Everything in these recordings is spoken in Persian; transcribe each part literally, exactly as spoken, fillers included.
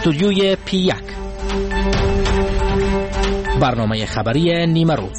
استودیوی پی یک، برنامه خبری نیمه روز.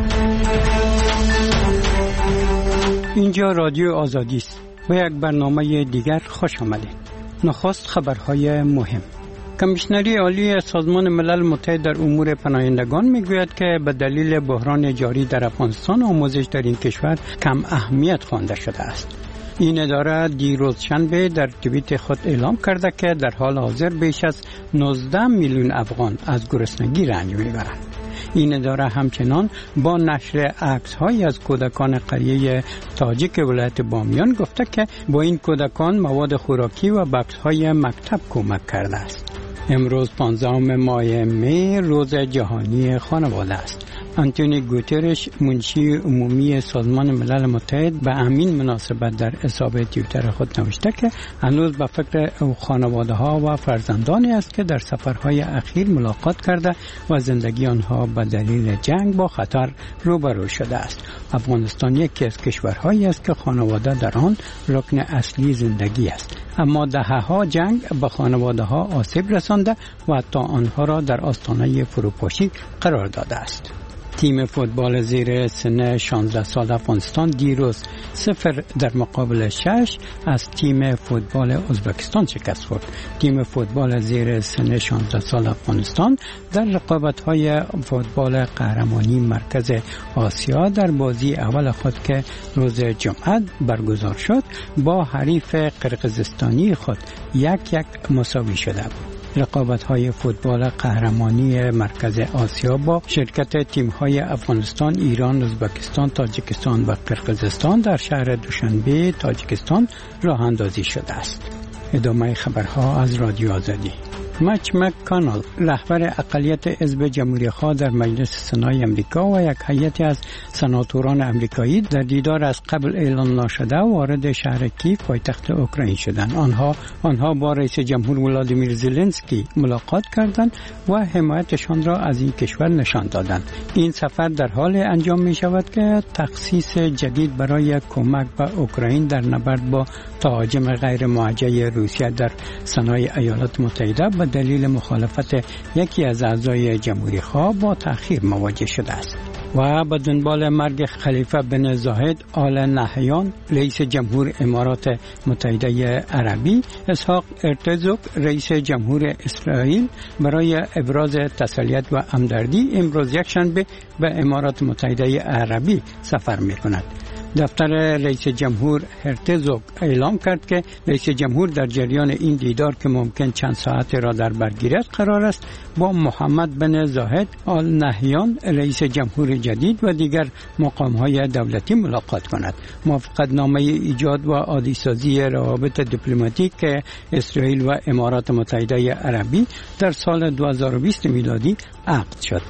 اینجا رادیو آزادی است. با یک برنامه دیگر خوش آمدید. نخست خبرهای مهم. کمیشنری عالی سازمان ملل متحد در امور پناهندگان میگوید که به دلیل بحران جاری در افغانستان آموزش در این کشور کم اهمیت خوانده شده است. این اداره دیروز شنبه در توییت خود اعلام کرده که در حال حاضر بیش از نوزده میلیون افغان از گرسنگی رنج میبرند. این اداره همچنان با نشر عکس‌هایی از کودکان قریه تاجیک ولایت بامیان گفته که با این کودکان مواد خوراکی و بکس‌های مکتب کمک کرده است. امروز پانزدهم ماه می روز جهانی خانواده است. آنتونی گوترش منشی عمومی سازمان ملل متحد به همین مناسبت در حساب توییتر خود نوشته که هنوز به فکر خانواده ها و فرزندانی است که در سفرهای اخیر ملاقات کرده و زندگی آنها به دلیل جنگ با خطر روبرو شده است. افغانستان یکی از کشورهایی است که خانواده در آن رکن اصلی زندگی است، اما دهه‌ها جنگ به خانواده ها آسیب رسانده و حتی آنها را در آستانه فروپاشی قرار داده است. تیم فوتبال زیر سن شانزده سال افغانستان دیروز صفر در مقابل شش از تیم فوتبال ازبکستان شکست خورد. تیم فوتبال زیر سن شانزده سال افغانستان در رقابت‌های فوتبال قهرمانی مرکز آسیا در بازی اول خود که روز جمعه برگزار شد با حریف قرقیزستانی خود یک یک مساوی شده بود. رقابت‌های فوتبال قهرمانی مرکز آسیا با شرکت تیم‌های افغانستان، ایران، ازبکستان، تاجیکستان و قرقیزستان در شهر دوشنبه تاجیکستان راه اندازی شده است. ادامه خبرها از رادیو آزادی. مچ مک‌کانل، رهبر اقلیت حزب جمهوری‌خواه در مجلس سنای امریکا و یک هیئت از سناتوران امریکایی در دیدار از قبل اعلام نشده وارد شهر کیف پایتخت اوکراین شدند. آنها آنها با رئیس جمهور ولادیمیر زلنسکی ملاقات کردند و حمایتشان را از این کشور نشان دادند. این سفر در حال انجام می شود که تخصیص جدید برای کمک به اوکراین در نبرد با تهاجم غیر موجه روسیه در سنای ایالات متحده به دلیل مخالفت یکی از اعضای جمهوری خواه با تأخیر مواجه شده است. و به دنبال مرگ خلیفه بن زاید آل نهیان رئیس جمهور امارات متحده عربی، اسحاق هرتزوگ رئیس جمهور اسرائیل برای ابراز تسلیت و همدردی امروز یکشنبه به امارات متحده عربی سفر می‌کند. دفتر رئیس جمهور هرتزوگ اعلام کرد که رئیس جمهور در جریان این دیدار که ممکن چند ساعت را در بر گیرد قرار است با محمد بن زاید آل نهیان رئیس جمهور جدید و دیگر مقام‌های دولتی ملاقات کند. موافقتنامه ایجاد و عادی‌سازی روابط دیپلماتیک که اسرائیل و امارات متحده عربی در سال دو هزار و بیست میلادی عقد شد.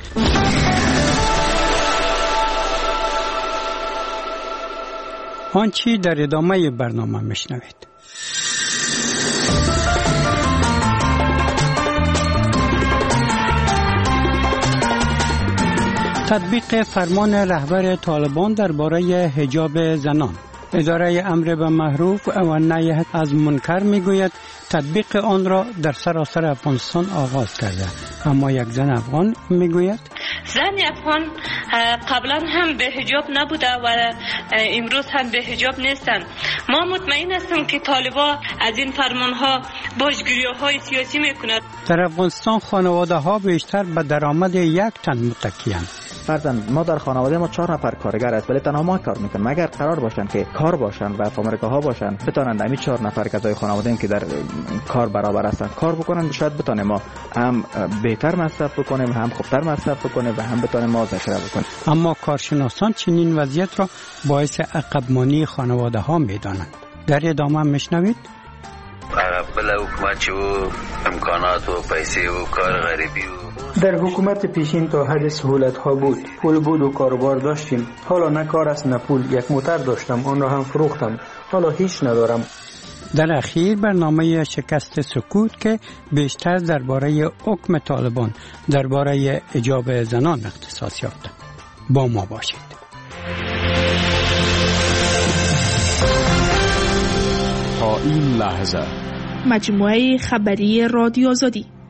آنچه در ادامه برنامه میشنوید. تطبیق فرمان رهبر طالبان درباره حجاب زنان. اداره امر به معروف و نهی از منکر میگوید تطبیق آن را در سراسر افغانستان آغاز کرده، اما یک زن افغان میگوید زن افغان قبلا هم به حجاب نبوده و امروز هم به حجاب نیستند. ما مطمئن هستیم که طالبان از این فرمانها باجگیری‌های سیاسی میکند. در افغانستان خانواده ها بیشتر به درآمد یک تن متکی‌اند. فرضاً ما در خانواده ما چهار نفر کارگر است ولی تنها ما کار میکنیم. اگر قرار باشن که کار باشن و فامریکا ها باشن بتونن همین چهار نفر کسای خانواده که در کار برابر هستن کار بکنن، شاید بتونیم ما هم بهتر مصرف بکنیم، هم خوبتر مصرف بکنیم و هم بتونیم ما ذخیره بکنیم. اما کارشناسان چنین وضعیت را باعث عقب‌مانی خانواده ها میدانند. در ادامه میشنوید بله حکومت و امکانات و پیسه و کار غریبی و در حکومت پیشین تا حد سهولت ها بود، پول بود و کاروبار داشتیم. حالا نه کار است نه پول. یک موتر داشتم، آن را هم فروختم، حالا هیچ ندارم. در اخیر برنامه شکست سکوت که بیشتر درباره حکم طالبان درباره حجاب زنان اختصاص یافته. با ما باشید. تا این لحظه مجموعه خبری رادیو آزادی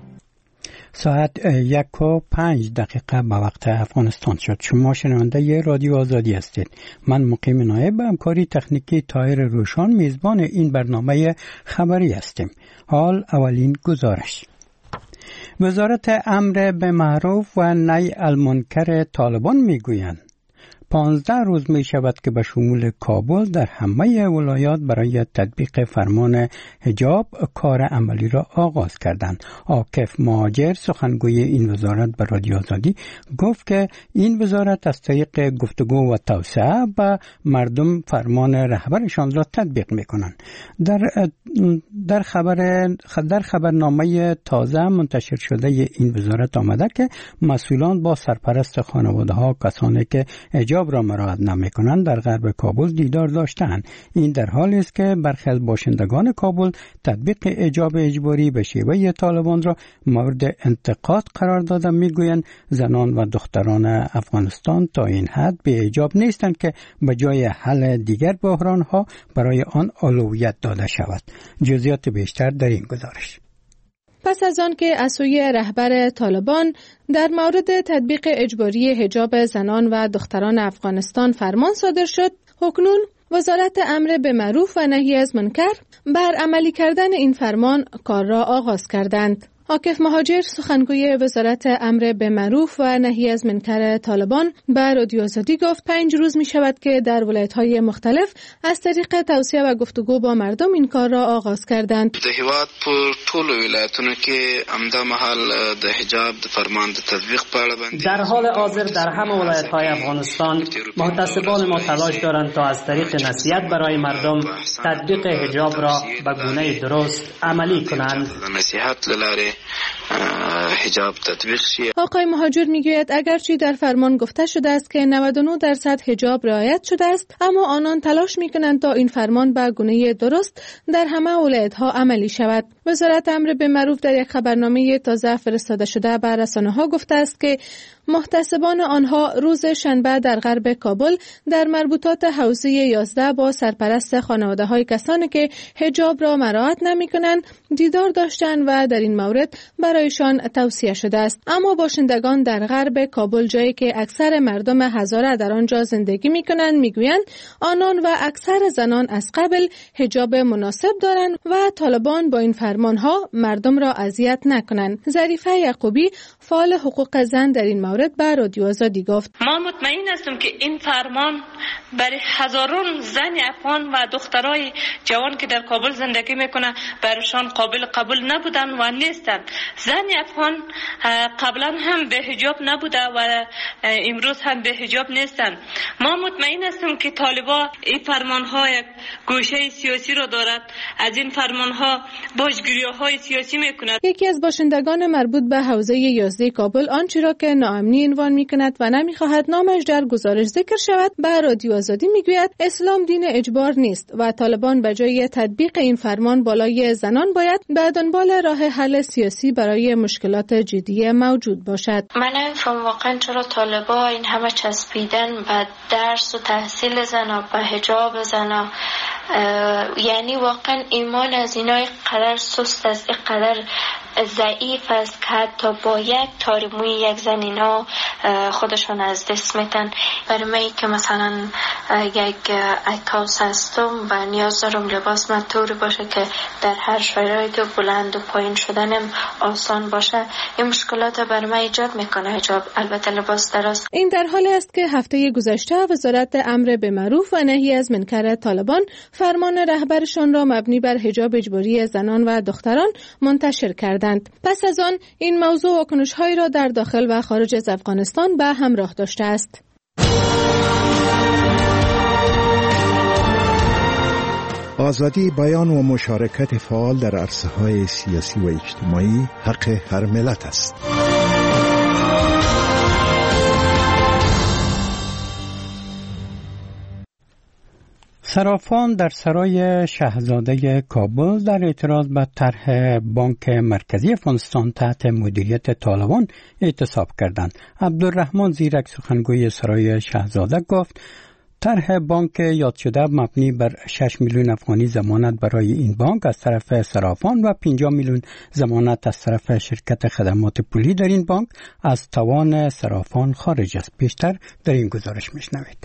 ساعت یک و پنج دقیقه به وقت افغانستان شد. شما شنونده رادیو آزادی هستید. من مقیم نایب به همکاری تکنیکی طاهر روشان میزبان این برنامه خبری هستیم. حال اولین گزارش. وزارت امر به معروف و نهی عن المنکر طالبان میگویند پانزده روز می شود که به شمول کابل در همه ولایات برای تطبیق فرمان حجاب کار عملی را آغاز کردند. عاکف مهاجر سخنگوی این وزارت به رادیو آزادی گفت که این وزارت از طریق گفتگو و توسعه به مردم فرمان رهبرشان را تطبیق می کنند. در در خبر در خبرنامه تازه منتشر شده این وزارت آمده که مسئولان با سرپرست خانواده ها کسانی که حجاب را مراعات نمی‌کنند در غرب کابل دیدار داشتند. این در حالی است که برخی از باشندگان کابل تطبیق حجاب اجباری به شیوه طالبان را مورد انتقاد قرار داده. میگویند زنان و دختران افغانستان تا این حد به حجاب نیستند که به جای حل دیگر بحران‌ها برای آن اولویت داده شود. جزئیات بیشتر در این گزارش. پس از آن که از سوی رهبر طالبان در مورد تطبیق اجباری حجاب زنان و دختران افغانستان فرمان صادر شد، اکنون وزارت امر به معروف و نهی از منکر بر عملی کردن این فرمان کار را آغاز کردند. عاکف مهاجر سخنگوی وزارت امر به معروف و نهی از منکر طالبان به رادیو آزادی گفت پنج روز می شود که در ولایت‌های مختلف از طریق توصیه و گفتگو با مردم این کار را آغاز کردند. د هیواد پر ټولو ولایتونو کې عمده محل د حجاب د فرمان د تطبیق په اړه باندې در حال حاضر در همه ولایت‌های افغانستان محتسبان ما تلاش دارند تا از طریق نصیحت برای مردم تطبیق حجاب را به گونه درست عملی کنند. نصیحت لاره حجاب تطبیق شد. آقای مهاجر میگوید اگرچه در فرمان گفته شده است که نود و نه درصد حجاب رعایت شده است، اما آنان تلاش میکنند تا این فرمان به گونه درست در همه ولایت‌ها عملی شود. وزارت امر به معروف در یک خبرنامه تازه فرستاده شده به رسانه‌ها گفته است که محتسبان آنها روز شنبه در غرب کابل در مربوطات حوزه یازده با سرپرست خانواده‌های کسانی که حجاب را مراعات نمی‌کنند دیدار داشتند و در این مورد برایشان توصیه شده است. اما باشندگان در غرب کابل، جایی که اکثر مردم هزاره در آنجا زندگی می‌کنند، می‌گویند آنان و اکثر زنان از قبل حجاب مناسب دارند و طالبان با این فرمان‌ها مردم را اذیت نکنند. ظریفه یعقوبی فعال حقوق زن در این مورد به رادیو آزادی گفت ما مطمئن هستم که این فرمان برای هزاران زن افغان و دخترای جوان که در کابل زندگی میکنه برایشان قابل قبول نبودن و نیستن. زن افغان قبلا هم به حجاب نبوده و امروز هم به حجاب نیستن. ما مطمئن هستم که طالبان این فرمانهای گوشه سیاسی را دارد، از این فرمانها باجگیری‌های سیاسی میکند. یکی از باشندگان مربوط به حوزه یازده کابل آنچه را که ناامنی عنوان میکند و نمیخواهد نامش در گزارش ذکر شود به رادیو آزادی میگوید اسلام دین اجبار نیست و طالبان به جای تطبیق این فرمان بالای زنان باید به دنبال راه حل سیاسی برای مشکلات جدی موجود باشد. من نمیفهم واقعا چرا طالبان این همه چسبیدن به درس و تحصیل زنا، به حجاب زنا. یعنی واقعا ایمان از اینای قدر سست است، قدر ضعیف است که حتی با یک تاریموی یک زن اینا خودشون از دست میتن. برای من که مثلا یک عکاس هستم و نیاز دارم لباس من طوری باشه که در هر شرایطی بلند و پایین شدنم آسان باشه، این مشکلات برای من ایجاد میکنه حجاب، البته لباس دراز. این در حالی است که هفته گذشته وزارت امر به معروف و نهی از منکر طالبان فرمان رهبرشان را مبنی بر حجاب اجباری زنان و دختران منتشر کردند. پس از آن این موضوع واکنش‌هایی را در داخل و خارج از افغانستان به همراه داشته است. آزادی بیان و مشارکت فعال در عرصه‌های سیاسی و اجتماعی حق هر ملت است. صرافان در سرای شاهزاده کابل در اعتراض به طرح بانک مرکزی افغانستان تحت مدیریت طالبان اعتصاب کردند. عبدالرحمن زیرک سخنگوی سرای شاهزاده گفت طرح بانک یاد شده مبنی بر شش میلیون افغانی ضمانت برای این بانک از طرف صرافان و پنجاه میلیون ضمانت از طرف شرکت خدمات پولی در این بانک از توان صرافان خارج است. بیشتر در این گزارش میشنوید.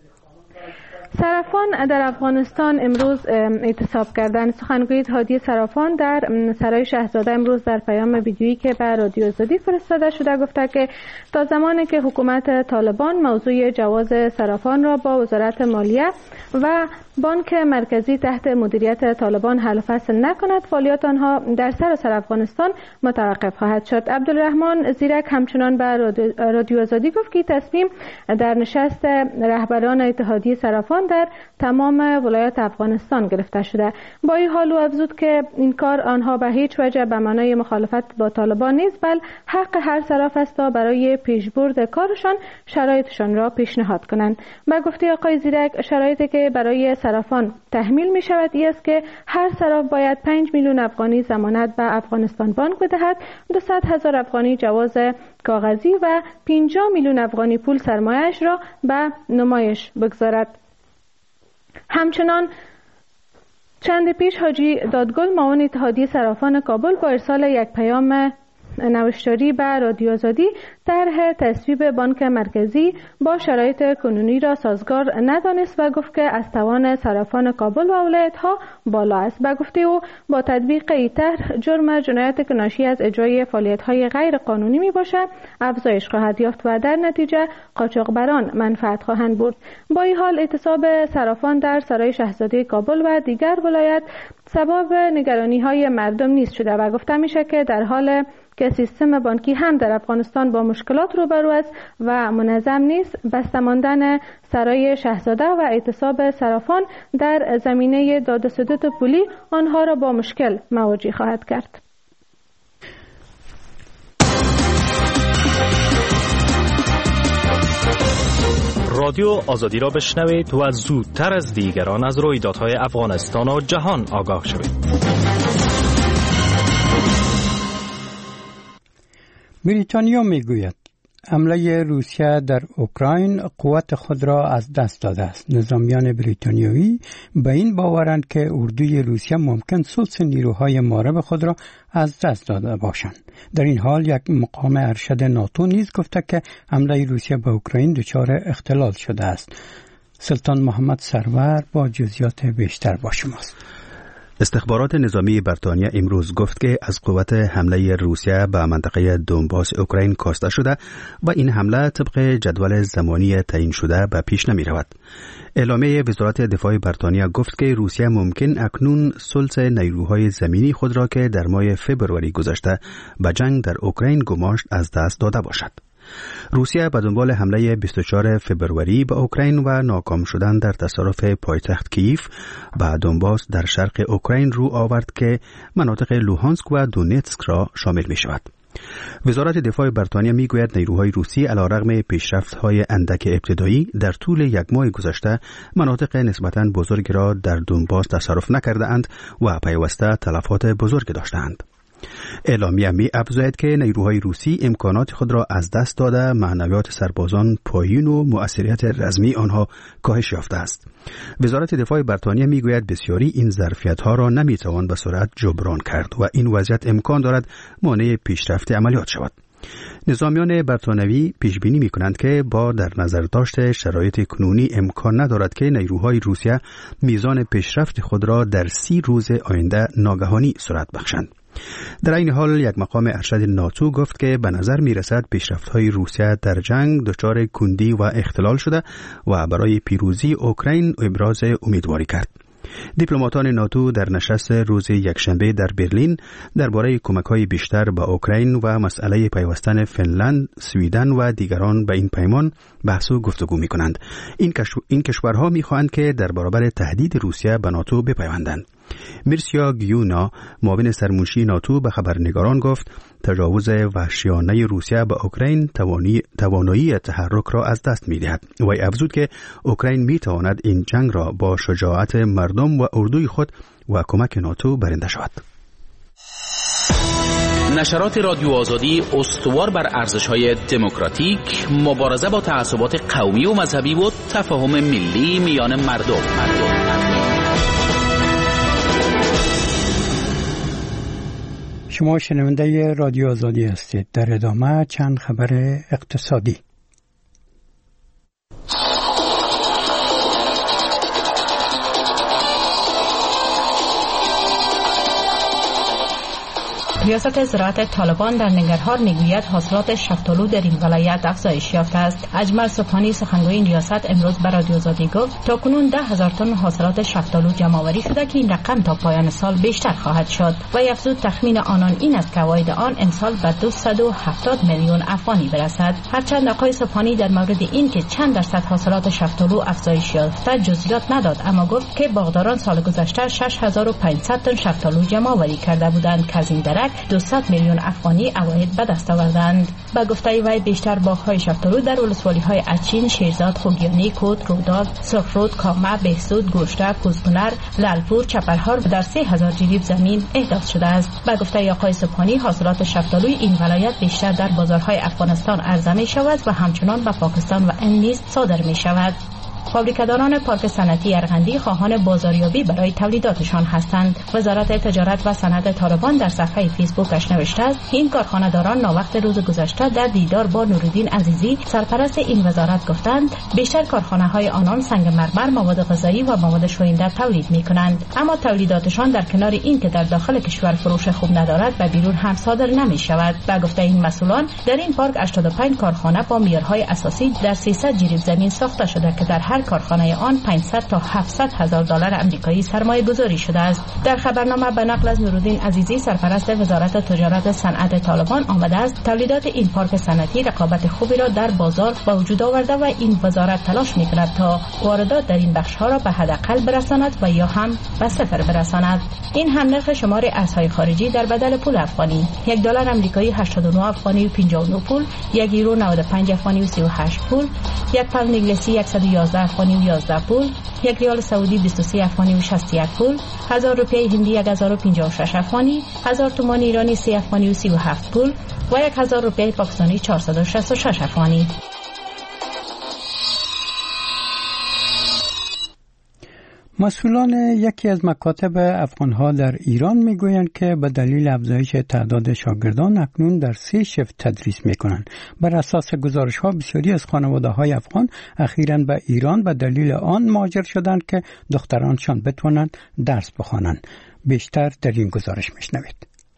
صرافان در افغانستان امروز اعتصاب کردند. سخنگوی اتحادیه صرافان در سرای شهزاده امروز در پیام ویدیویی که به رادیو آزادی فرستاده شده گفته که تا زمانی که حکومت طالبان موضوع جواز صرافان را با وزارت مالیه و بانک مرکزی تحت مدیریت طالبان حل و فصل نکند، فعالیت آنها در سراسر افغانستان متوقف خواهد شد. عبدالرحمن زیرک همچنان به رادیو آزادی گفت که تصمیم در نشست رهبران اتحادیه صرافان در تمام ولایات افغانستان گرفته شده. با این حال او افزود که این کار آنها به هیچ وجه به معنای مخالفت با طالبان نیست، بل حق هر صراف است تا برای پیشبرد کارشان شرایطشان را پیشنهاد کنند. به گفته آقای زیرک شرایطی که برای صرافان تحمیل می شود این است که هر صراف باید پنج میلیون افغانی ضمانت به افغانستان بانک بدهد، دویست هزار افغانی جواز کاغذی و پنجاه میلیون افغانی پول سرمایه‌اش را به نمایش بگذارد. همچنان چند پیش حاجی دادگل معاون اتحادیه صرافان کابل با ارسال یک پیام نوشتاری به رادیو آزادی طرح تصویب بانک مرکزی با شرایط کنونی را سازگار ندانست و گفت که از توان صرافان کابل و ولایت‌ها بالا است. به گفته او با تطبیق این طرح جرم جنایت که ناشی از اجرای فعالیت‌های غیر قانونی میباشد افزایش خواهد یافت و در نتیجه قاچاقبران منفعت خواهند برد. با این حال اعتصاب صرافان در سرای شاهزاده کابل و دیگر ولایت سبب نگرانی‌های مردم نیست شده و گفته میشه که در حال که سیستم بانکی هم در افغانستان با مشکلات روبرو است و منظم نیست، بسته ماندن سرای شاهزاده و اعتصاب صرافان در زمینه داد و ستد پولی آنها را با مشکل مواجه خواهد کرد. رادیو آزادی را بشنوید و زودتر از دیگران از رویدادهای افغانستان و جهان آگاه شوید. بریتانیا میگوید حمله روسیه در اوکراین قوت خود را از دست داده است. نظامیان بریتانیایی به این باورند که اردوی روسیه ممکن ثلث نیروهای معرب خود را از دست داده باشند. در این حال یک مقام ارشد ناتو نیز گفته که حمله روسیه به اوکراین دچار اختلال شده است. سلطان محمد سرور با جزئیات بیشتر با شماست. استخبارات نظامی بریتانیا امروز گفت که از قوت حمله روسیه به منطقه دونباس اوکراین کاسته شده و این حمله طبق جدول زمانی تعیین شده به پیش نمی رود. اعلامیه وزارت دفاع بریتانیا گفت که روسیه ممکن اکنون ثلث نیروهای زمینی خود را که در ماه فبروری گذشته به جنگ در اوکراین گماشت از دست داده باشد. روسیه به دنبال حمله بیست و چهارم فوریه به اوکراین و ناکام شدن در تصرف پایتخت کیف به دونباس در شرق اوکراین رو آورد که مناطق لوهانسک و دونتسک را شامل می شود. وزارت دفاع بریتانیا می گوید نیروهای روسی علیرغم پیشرفت‌های اندک ابتدایی در طول یک ماه گذشته مناطق نسبتاً بزرگی را در دونباس تصرف نکرده اند و پیوسته تلفات بزرگ داشتند. اعلامیه می افزاید که نیروهای روسی امکانات خود را از دست داده، معنویات سربازان پایین و مؤثریت رزمی آنها کاهش یافته است. وزارت دفاع بریتانیا می گوید بسیاری این ظرفیت ها را نمی توان به سرعت جبران کرد و این وضعیت امکان دارد مانع پیشرفت عملیات شود. نظامیان بریتانیایی پیش بینی می کنند که با در نظر داشت شرایط کنونی امکان ندارد که نیروهای روسیه میزان پیشرفت خود را در سی روز آینده ناگهانی سرعت بخشند. در این حال یک مقام ارشد ناتو گفت که به نظر می رسد پیشرفت‌های روسیه در جنگ دچار کندی و اختلال شده و برای پیروزی اوکراین ابراز امیدواری کرد. دیپلماتان ناتو در نشست روز یکشنبه در برلین درباره کمک‌های بیشتر به اوکراین و مسئله پیوستن فنلند، سویدن و دیگران به این پیمان بحث و گفتگو می‌کنند. این کشور این کشورها می‌خواهند که در برابر تهدید روسیه به ناتو بپیوندند. میرسیا گیونا معاون سرمنشی ناتو به خبرنگاران گفت تجاوز وحشیانه روسیه به اوکراین توانایی تحرک را از دست می‌دهد و افزود که اوکراین می‌تواند این جنگ را با شجاعت مردم و اردوی خود و کمک ناتو برنده شود. نشرات رادیو آزادی استوار بر ارزش‌های دموکراتیک، مبارزه با تعصبات قومی و مذهبی و تفاهم ملی میان مردم. مردم. شما شنونده رادیو آزادی هستید. در ادامه چند خبر اقتصادی. ریاست زراعت طالبان در ننگرهار میگوید حاصلات شفتالو در این ولایت افزایش یافته است. اجمل سبحانی سخنگوی این ریاست امروز به رادیو آزادی گفت تاکنون ده هزار تن حاصلات شفتالو جمع آوری شده که این رقم تا پایان سال بیشتر خواهد شد و افزود تخمین آنان این است که عواید آن امسال به دویست و هفتاد میلیون افغانی برسد. هرچند آقای سبحانی در مورد این که چند درصد حاصلات شفتالو افزایش یافته جزئیات نداد، اما گفت که باغداران سال گذشته شش هزار و پانصد تن شفتالو جمع آوری کرده بودند که از این درک دویست میلیون افغانی عواید به دست آوردند. با گفته وی بیشتر باغ‌های شفتالو در ولسوالی‌های اچین، شیرزاد، خوگیانی، کود، روداد، سرخرود، کامه، بهسود، گوشته، کوزکنر، لالپور، چپرهار در سه هزار جریب زمین احداث شده است. با گفته آقای سبحانی حاصلات شفتالوی این ولایت بیشتر در بازارهای افغانستان عرضه می شود و همچنان به پاکستان و هند نیز صادر می شود. فابریکاداران پارک صنعتی ارغندی خواهان بازاریابی برای تولیداتشان هستند. وزارت تجارت و صنعت طالبان در صفحه فیسبوکش نوشته است این کارخانه داران ناوقت روز گذشته در دیدار با نوردین عزیزی سرپرست این وزارت گفتند بیشتر کارخانه های آنان سنگ مرمر، مواد غذایی و مواد شوینده تولید می کنند، اما تولیداتشان در کنار این که در داخل کشور فروش خوب ندارد به بیرون هم صادر نمی شود. با گفته این مسئولان در این پارک هشتاد و پنج کارخانه با معیارهای اساسی در سیصد جریب زمین ساخته شده که در هر کارخانه آن پانصد تا هفتصد هزار دلار آمریکایی سرمایه گذاری شده است. در خبرنامه به نقل از نوردین عزیزی سرپرست وزارت تجارت صنعت طالبان آمده است تولیدات این پارک صنعتی رقابت خوبی را در بازار به وجود آورده و این وزارت تلاش می‌کند تا واردات در این بخش‌ها را به حداقل برساند و یا هم به صفر برساند. این هم نرخ شمار ارزهای خارجی در بدل پول افغانی: یک دلار آمریکایی هشتاد و نه افغانی و پنجاه و نه پول، یک یورو نود و پنج افغانی و سی و هشت پول، یک پوند انگلیسی صد و یازده افغانی و یازده پول، یک ریال سعودی بیست و سه افغانی و شصت و یک پول، هزار روپیه هندی یک هزار و پنجاه و شش افغانی، هزار تومان ایرانی سه افغانی و سی و هفت پول و یک هزار روپیه پاکستانی چهارصد و شصت و شش افغانی. مسئولان یکی از مکاتب افغانها در ایران میگویند که به دلیل افزایش تعداد شاگردان اکنون در سه شیفت تدریس میکنند. بر اساس گزارش ها بسیاری از خانواده های افغان اخیراً به ایران به دلیل آن مهاجر شدند که دخترانشان بتوانند درس بخوانند. بیشتر در این گزارش میشنوید.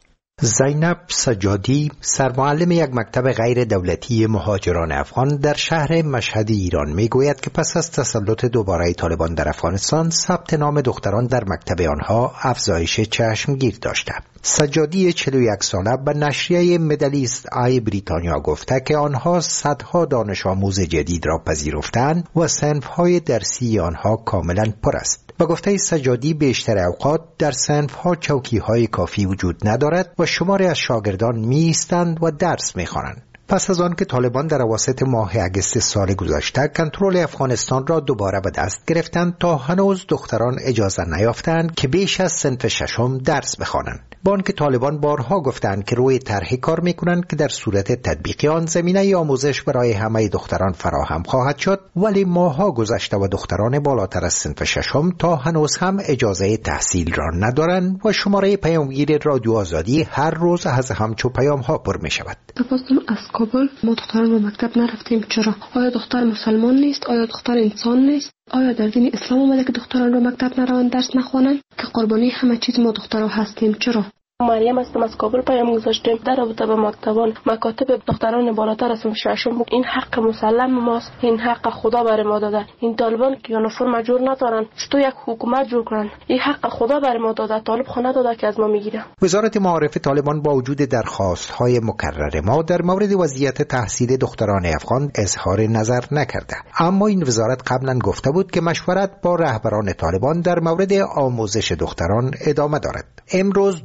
زینب سجادی سرمعلم یک مکتب غیر دولتی مهاجران افغان در شهر مشهد ایران میگوید که پس از تسلط دوباره طالبان در افغانستان ثبت نام دختران در مکتب آنها افزایش چشمگیر داشته. سجادی چهل و یک ساله به نشریه مدلیست آی بریتانیا گفته که آنها صدها دانش آموز جدید را پذیرفتند و صنف‌های درسی آنها کاملا پر است. با گفته سجادی بیشتر اوقات در صنف‌ها چوکی‌های کافی وجود ندارد و شماری از شاگردان می‌ایستند و درس می‌خوانند. پس از آن که طالبان در اواسط ماه اگست سال گذشته کنترل افغانستان را دوباره به دست گرفتند تا هنوز دختران اجازه نیافتند که بیش از صنف ششم درس بخوانند. با آنکه طالبان بارها گفتند که روی طرحی کار میکنند که در صورت تطبیق آن زمینه آموزش برای همه دختران فراهم خواهد شد، ولی ماهها گذشته و دختران بالاتر از صنف ششم تا هنوز هم اجازه تحصیل را ندارند و شماره پیامگیر رادیو آزادی هر روز از همچو پیام ها پر می شود. تپاستم از کابل، ما دختران به مکتب نرفتیم. چرا؟ آیا دختر مسلمان نیست؟ آیا دختر انسان نیست؟ آیا در دین اسلام اومده که دختران به مکتب نروند درس نخوانند؟ که قربانی همه چیز ما دخترها هستیم. چرا؟ مریم هستم، از کابل پیام گذاشتیم در رابطه با مکتبان مکاتب دختران بالاتر از صنف ششم. این حق مسلم ماست، این حق خدا بر ما داده. این طالبان که یونیفرم جور ندارن چطور یک حکومت جور کنن؟ این حق خدا بر ما داده، طالب خونه داده که از ما میگیره. وزارت معارف طالبان با وجود درخواست‌های مکرر ما در مورد وضعیت تحصیل دختران افغان اظهار نظر نکرده، اما این وزارت قبلا گفته بود که مشورت با رهبران طالبان در مورد آموزش دختران ادامه دارد. امروز دویست و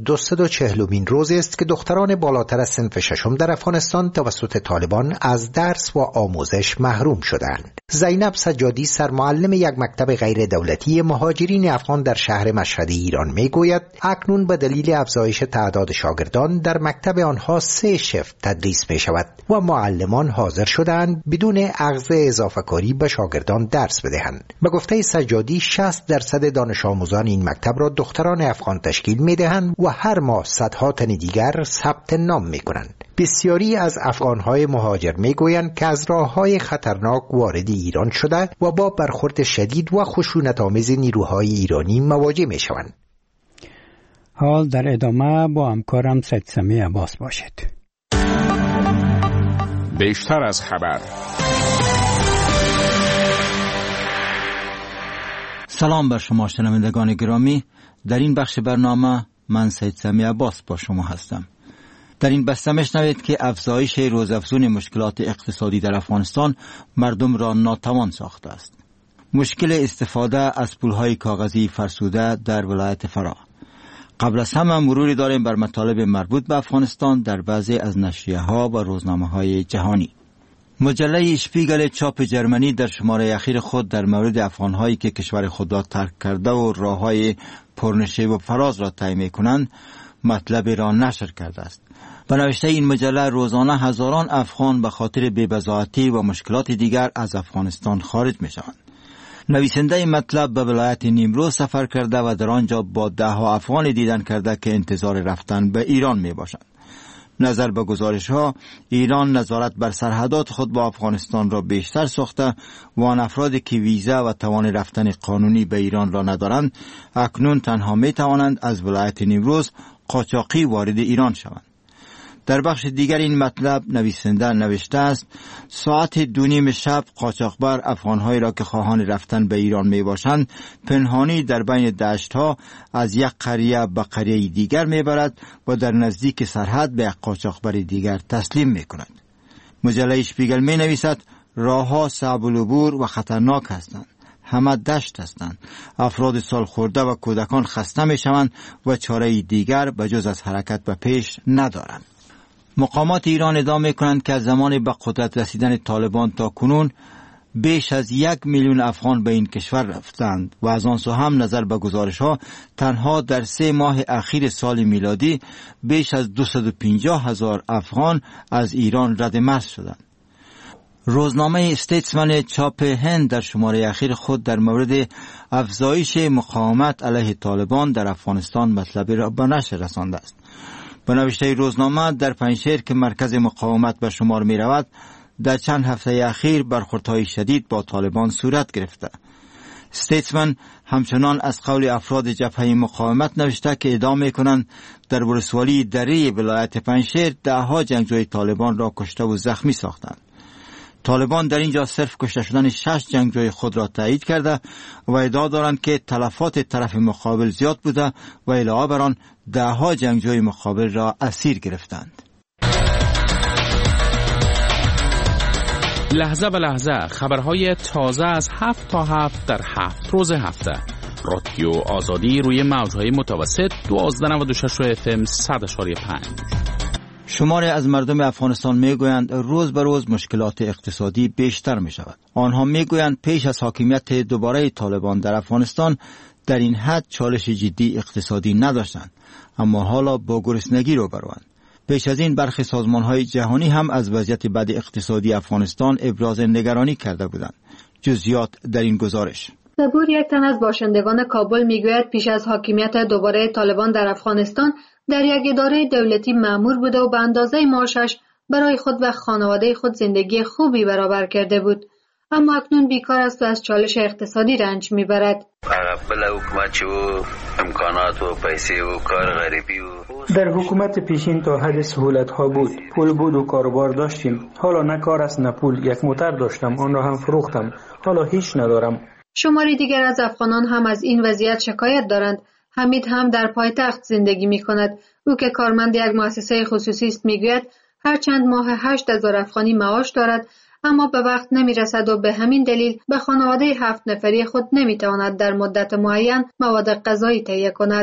و چهلمین روز است که دختران بالاتر از صنف ششم در افغانستان توسط طالبان از درس و آموزش محروم شدند. زینب سجادی سرمعلم یک مکتب غیر دولتی مهاجرین افغان در شهر مشهد ایران میگوید اکنون به دلیل افزایش تعداد شاگردان در مکتب آنها سه شفت تدریس می شود و معلمان حاضر شدند بدون اخذ اضافه کاری به شاگردان درس بدهند. به گفته سجادی شصت درصد دانش آموزان این مکتب را دختران افغان تشکیل می دهند و هر ماه صدها تن دیگر ثبت نام می کنند. بسیاری از افغانهای مهاجر می گویند که از راههای خطرناک وارد ایران شده و با برخورد شدید و خشونت‌آمیز نیروهای ایرانی مواجه می شوند. حال در ادامه با همکارم سید سمی عباس باشید. بیشتر از خبر. سلام بر شما شنوندگان گرامی. در این بخش برنامه من سید سمی عباس با شما هستم. در این بسته میشنوید که افزایش روزافزون مشکلات اقتصادی در افغانستان مردم را ناتوان ساخته است. مشکل استفاده از پولهای کاغذی فرسوده در ولایت فرا. قبل از همه مروری داریم بر مطالب مربوط به افغانستان در بعضی از نشریه‌ها و روزنامه‌های جهانی. مجله اشپیگل چاپ جرمنی در شماره اخیر خود در مورد افغان‌هایی که کشور خود را ترک کرده و راه‌های پرنشیب و فراز را طی می‌کنند مطلب را نشر کرده است. به نوشته این مجله روزانه هزاران افغان به خاطر بی‌بضاعتی و مشکلات دیگر از افغانستان خارج می‌شوند. نویسنده مطلب به ولایت نیمروز سفر کرده و در آنجا با ده ها افغان دیدن کرده که انتظار رفتن به ایران می باشند. نظر به گزارش ها ایران نظارت بر سرحدات خود با افغانستان را بیشتر ساخته و آن افرادی که ویزا و توان رفتن قانونی به ایران را ندارند اکنون تنها می توانند از ولایت نیمروز قاچاقی وارد ایران شوند. در بخش دیگر این مطلب نویسنده نوشته است ساعت دو نیم شب قاچاقبر افغان‌هایی را که خواهان رفتن به ایران می باشند پنهانی در بین دشت‌ها از یک قریه به قریه دیگر می برد و در نزدیک سرحد به یک قاچاقبر دیگر تسلیم می کند. مجله اشپیگل می نویسد راه‌ها صعب العبور و خطرناک هستند. همه دشت هستند. افراد سال خورده و کودکان خسته می شوند و چاره دیگر به جز از حرکت به پیش ندارند. مقامات ایران ادعا می‌کنند که از زمان به قدرت رسیدن طالبان تا کنون بیش از یک میلیون افغان به این کشور رفتند و از آن سو هم نظر به گزارش‌ها تنها در سه ماه اخیر سال میلادی بیش از دویست و پنجاه هزار افغان از ایران رد مرز شدند. روزنامه استیتسمن چاپ هند در شماره اخیر خود در مورد افزایش مقاومت علیه طالبان در افغانستان مطلبی را به نشر رسانده است. به نوشته روزنامه در پنجشیر که مرکز مقاومت به شمار می رود در چند هفته اخیر برخوردهای شدید با طالبان صورت گرفته. استیتسمن همچنان از قول افراد جبهه مقاومت نوشته که ادعا می کنند در ولسوالی دره ولایت پنجشیر ده ها جنگجوی طالبان را کشته و زخمی ساختند. طالبان در اینجا صرف کشته شدن شش جنگجوی خود را تایید کرده و ادعا دارند که تلفات طرف مقابل زیاد بوده و علاوه بر آن ده ها جنگجوی مقابل را اسیر گرفتند. لحظه به لحظه خبرهای تازه از هفت تا هفت در هفت روز هفته. رادیو آزادی روی موجهای متوسط دوازده و نود و شش اف ام صد و پنج. شماری از مردم افغانستان میگویند روز به روز مشکلات اقتصادی بیشتر می شود. آنها میگویند پیش از حاکمیت دوباره طالبان در افغانستان در این حد چالش جدی اقتصادی نداشتند، اما حالا با گرسنگی روبروند. پیش از این برخی سازمان‌های جهانی هم از وضعیت بد اقتصادی افغانستان ابراز نگرانی کرده بودند. جزئیات در این گزارش. صبور یک تن از باشندگان کابل میگوید پیش از حاکمیت دوباره طالبان در افغانستان در یک اداره دولتی مأمور بوده و به اندازه معاشش برای خود و خانواده خود زندگی خوبی برابر کرده بود، اما اکنون بیکار است و از چالش اقتصادی رنج میبرد. در حکومت پیشین تا حد سهولت ها بود، پول بود و کاروبار داشتیم. حالا نه کار است نه پول. یک موتر داشتم، آن را هم فروختم. حالا هیچ ندارم. شماری دیگر از افغانان هم از این وضعیت شکایت دارند. حمید هم در پایتخت زندگی می کند. او که کارمند یک مؤسسه خصوصی است میگوید هر چند ماه هشت هزار افغانی معاش دارد، اما به وقت نمی رسد و به همین دلیل به خانواده هفت نفری خود نمی تواند در مدت معین مواد غذایی تهیه کند.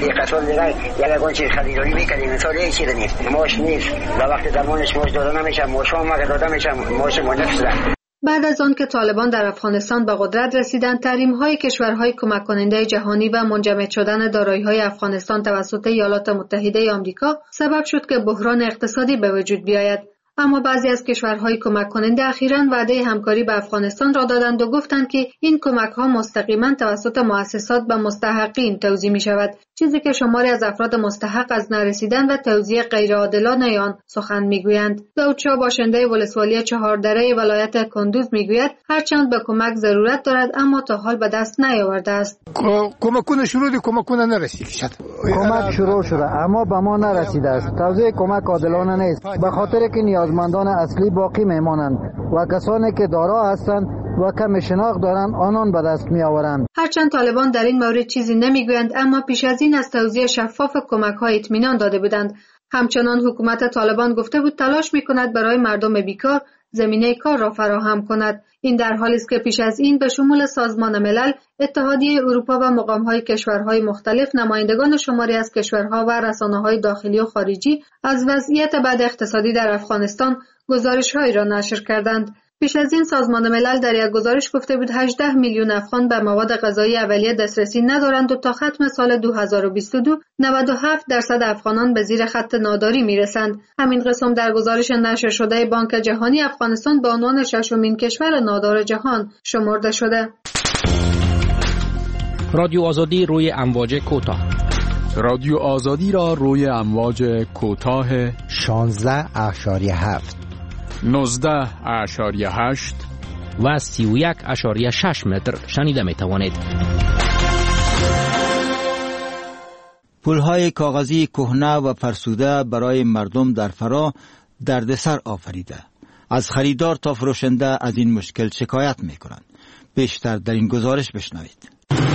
یک قسم دیگه یک اون چیز خریداری میکنیم مثال یه چیز نیست ماش نیست و وقتی درمانش ماش داده نمیشه ماش هم اگه داده میشه ماش منفذ. بعد از آن که طالبان در افغانستان به قدرت رسیدند، تحریم‌های کشورهای کمک کننده جهانی و منجمد شدن دارایی‌های افغانستان توسط ایالات متحده آمریکا سبب شد که بحران اقتصادی به وجود بیاید. اما بعضی از کشورهای کمک کننده اخیراً وعده همکاری به افغانستان را دادند و گفتند که این کمک‌ها مستقیما توسط مؤسسات به مستحقین توزیع می‌شود، چیزی که شماری از افراد مستحق از نرسیدن و توزیع غیرعادلانه آن سخن می‌گویند. داود شاه باشنده ولسوالی چهاردره ولایت کندوز می‌گوید هرچند به کمک ضرورت دارد اما تا حال به دست نیاورده است. کمکونه شروع دی کمکونه نرسید. کمک شروع شده اما به ما نرسیده است. توزیع کمک عادلانه نیست، به خاطر که نیازمندان اصلی باقی میمانند و کسانی که دارا هستند و کم شناخت دارند آنان به دست می آورند. هرچند طالبان در این مورد چیزی نمیگویند اما پیش از این از توزیع شفاف کمک‌ها اطمینان داده بودند. همچنان حکومت طالبان گفته بود تلاش می‌کند برای مردم بیکار زمینه کار را فراهم کند. این در حالی است که پیش از این به شمول سازمان ملل، اتحادیه اروپا و مقام‌های کشورهای مختلف نمایندگان شماری از کشورها و رسانه‌های داخلی و خارجی از وضعیت بد اقتصادی در افغانستان گزارش‌هایی را نشر کردند. پیش از این سازمان ملل در یک گزارش گفته بود هجده میلیون افغان به مواد غذایی اولیه دسترسی ندارند و تا ختم سال دو هزار و بیست و دو نود و هفت درصد افغانان به زیر خط ناداری میرسند. همین قسم در گزارش نشر شده بانک جهانی افغانستان به عنوان ششمین کشور نادار جهان شمرده شده. رادیو آزادی روی امواج کوتاه. رادیو آزادی را روی امواج کوتاه شانزده اشاریه هفت نوزده اشاریه هشت و سی و یک اشاریه شش متر شنیده می توانید. پولهای کاغذی کهنه و فرسوده برای مردم در فرا دردسر آفریده. از خریدار تا فروشنده از این مشکل شکایت می کنند. بیشتر در این گزارش بشنوید.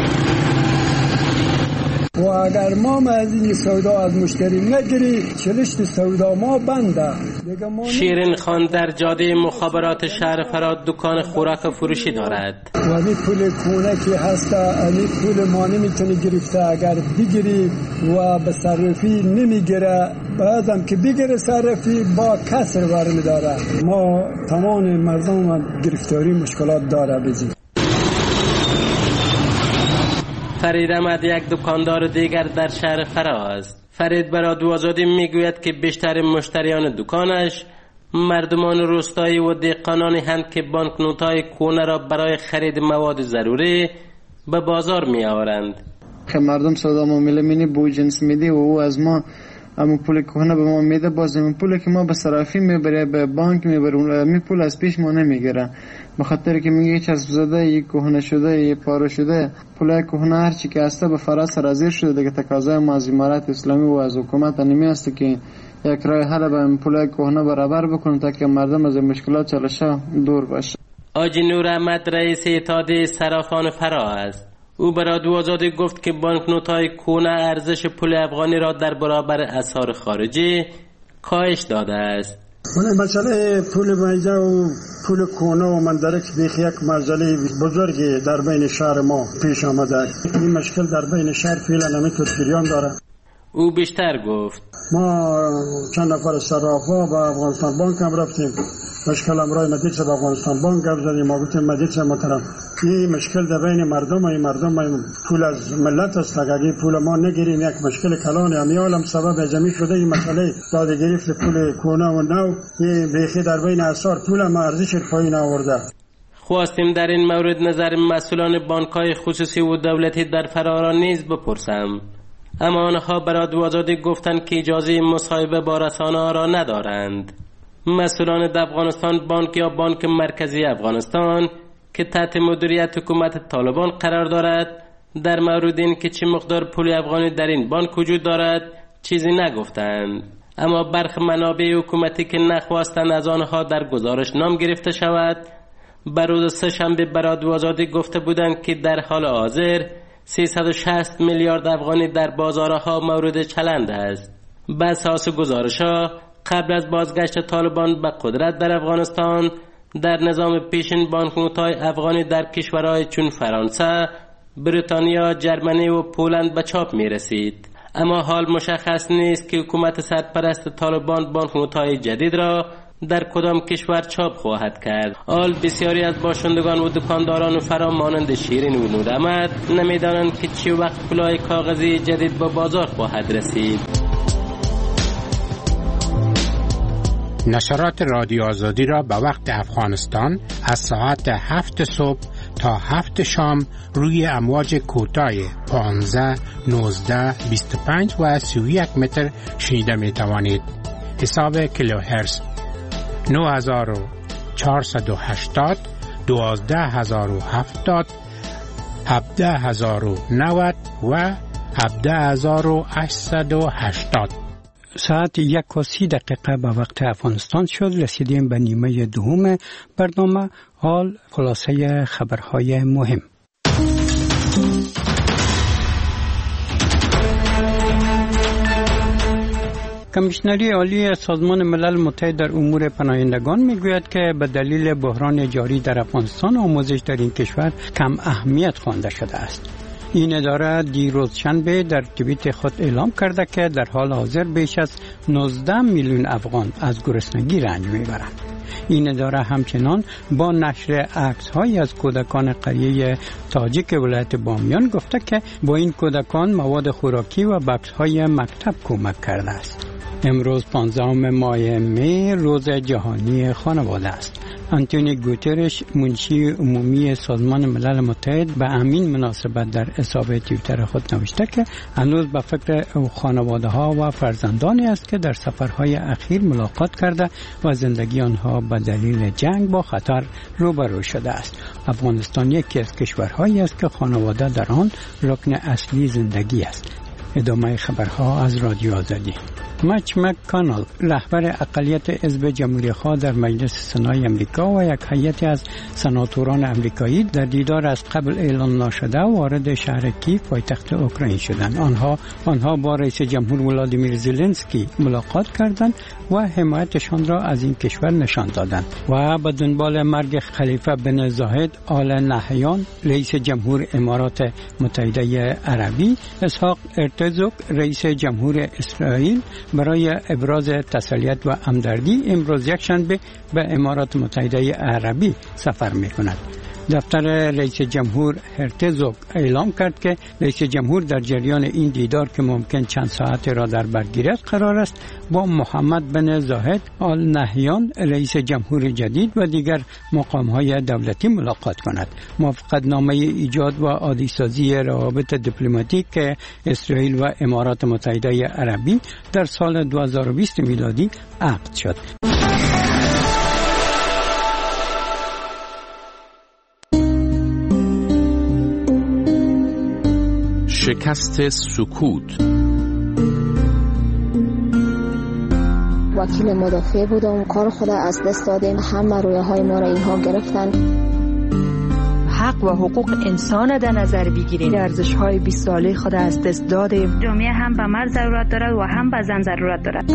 و اگر ما از این سودا از مشتری نگیری چلشت سودا ما بنده. شیرین خان در جاده مخابرات شهر فراد دکان خوراک و فروشی دارد. و این پول کونه که هست این پول ما نمیتونی گرفته، اگر بگیری و به صرفی نمیگیره بعدم که بگیره صرفی با کسر برمی داره. ما تمام مردم گرفتاری مشکلات داره بزید. فرید احمد یک دکاندار دیگر در شهر فراز. فرید برای رادیو آزادی میگوید که بیشتر مشتریان دکانش مردمان روستایی و دهقانانی هستند که بانکنوت‌های کهنه را برای خرید مواد ضروری به بازار می آورند. که مردم سودا معامله مینی بو جنس میدی و او از ما اما پول کهنه به ما میده، باز این پول که ما به صرافی میبره به بانک میبره می پول از پیش ما نمیگیره، به خاطر که میگه چسب زده یک کهنه شده یک پاره شده. پول کهنه هر چی که هسته به فراز سرازیر شده دیگه. تقاضای ما از امارات اسلامی و از حکومت نمی است که یک راه حل به پول کهنه برابر بکنه تا که مردم از مشکلات چالشه دور باشه. آجی نور احمد رئیس اتحادیه صرافان فراز، او به رادیو آزادی گفت که بانکنوت‌های کهنه ارزش پول افغانی را در برابر اسعار خارجی کاهش داده است. اون مسئله پول میجا و پول کهنه و مندرک بیخ یک مسئله بزرگی در بین شهر ما پیش آمده. این مشکل در بین شهر فعلا نمیتونه جریان داره. او بیشتر گفت ما چند نفر صرافا با افغانستان بانک هم رفتیم، مشکل امرای مدیچه با افغانستان بانک گفت زدیم، ما گفتیم مدیچه محترم این مشکل در بین مردم و این مردم این پول از ملت است، اگر پول ما نگیریم یک مشکل کلان امیالم سبب جمعی شده. این مسئله داده گرفت پول کهنه و نو این بیخی در بین اسعار پول ما ارزش پایین آورده. خواستیم در این مورد نظر مسئولان بانک‌های خصوصی و دولتی در فراران نیز بپرسم، اما آنها برای رادیو آزادی گفتند که اجازه مصاحبه با رسانه‌ها را ندارند. مسئولان در افغانستان بانک یا بانک مرکزی افغانستان که تحت مدیریت حکومت طالبان قرار دارد در مورد این که چه مقدار پول افغانی در این بانک وجود دارد چیزی نگفتند، اما برخی منابع حکومتی که نخواستند از آنها در گزارش نام گرفته شود بر روز سه شنبه به رادیو آزادی گفته بودند که در حال حاضر سیصد و شصت میلیارد افغانی در بازارها مورد چلند است. بر اساس گزارش‌ها قبل از بازگشت طالبان به قدرت در افغانستان در نظام پیشین بانکنوت‌های افغانی در کشورهای چون فرانسه، بریتانیا، جرمنی و پولند به چاپ می رسید. اما حال مشخص نیست که حکومت سرپرست طالبان بانکنوت‌های جدید را در کدام کشور چاپ خواهد کرد. حال بسیاری از باشندگان و دکانداران و فرا مانند شیرین و نوراحمد نمیدانند که چه وقت کلاه کاغذی جدید به بازار خواهد رسید. نشرات رادیو آزادی را به وقت افغانستان از ساعت هفت صبح تا هفت شام روی امواج کوتاه پانزده، نوزده، بیست و پنج و سی و یک متر شنیده می توانید. حساب کیلوهرتز نه هزار و چهارصد و هشتاد، دوازده هزار و هفتاد، هفده هزار و نود و هفده هزار و هشتصد و هشتاد. ساعت یک و سی دقیقه به وقت افغانستان شد. رسیدیم به نیمه دوم برنامه. حال خلاصه خبرهای مهم. کمیشنری عالی سازمان ملل متحد در امور پناهندگان میگوید که به دلیل بحران جاری در افغانستان آموزش در این کشور کم اهمیت خوانده شده است. این اداره دیروز شنبه در توییت خود اعلام کرده که در حال حاضر بیش از نوزده میلیون افغان از گرسنگی رنج میبرند. این اداره همچنان با نشر عکس‌هایی از کودکان قریه تاجیک ولایت بامیان گفته که با این کودکان مواد خوراکی و بکس‌های مکتب کمک کرده است. امروز پانزدهم ماه می روز جهانی خانواده است. آنتونی گوترش منشی عمومی سازمان ملل متحد به همین مناسبت در حساب توییتر خود نوشته که هنوز به فکر خانواده ها و فرزندانی است که در سفرهای اخیر ملاقات کرده و زندگی آنها به دلیل جنگ با خطر روبرو شده است. افغانستان یکی از کشورهایی است که خانواده در آن رکن اصلی زندگی است. ادامه خبرها از رادیو آزادی. مچ مک‌کانل رهبر اقلیت حزب جمهوری‌خواه در مجلس سنای امریکا و یک هیئت از سناتوران امریکایی در دیدار از قبل اعلان نشده وارد شهر کیف پایتخت اوکراین شدند. آنها آنها با رئیس جمهور ولادیمیر زلنسکی ملاقات کردند و حمایتشان را از این کشور نشان دادند و به دنبال مرگ خلیفه بن زاید آل نهیان رئیس جمهور امارات متحده عربی، اسحاق هرتزوگ رئیس جمهور اسرائیل برای ابراز تسلیت و همدردی امروز یکشنبه به امارات متحده عربی سفر می‌کند. دفتر رئیس جمهور هرتزوگ اعلام کرد که رئیس جمهور در جریان این دیدار که ممکن چند ساعت را در بر گیرد قرار است با محمد بن زاید آل نهیان رئیس جمهور جدید و دیگر مقام‌های دولتی ملاقات کند. موافقتنامه ایجاد و عادی‌سازی روابط دیپلماتیک اسرائیل و امارات متحده عربی در سال دو هزار و بیست میلادی عقد شد. شکست سکوت. وکیل مدافع بودم، کار خود از دست دادیم، همه رویه های ما را اینها گرفتن. حق و حقوق انسان در نظر بگیریم. ارزش های بیست ساله خود از دست دادیم. جامعه هم به مرد ضرورت دارد و هم به زن ضرورت دارد.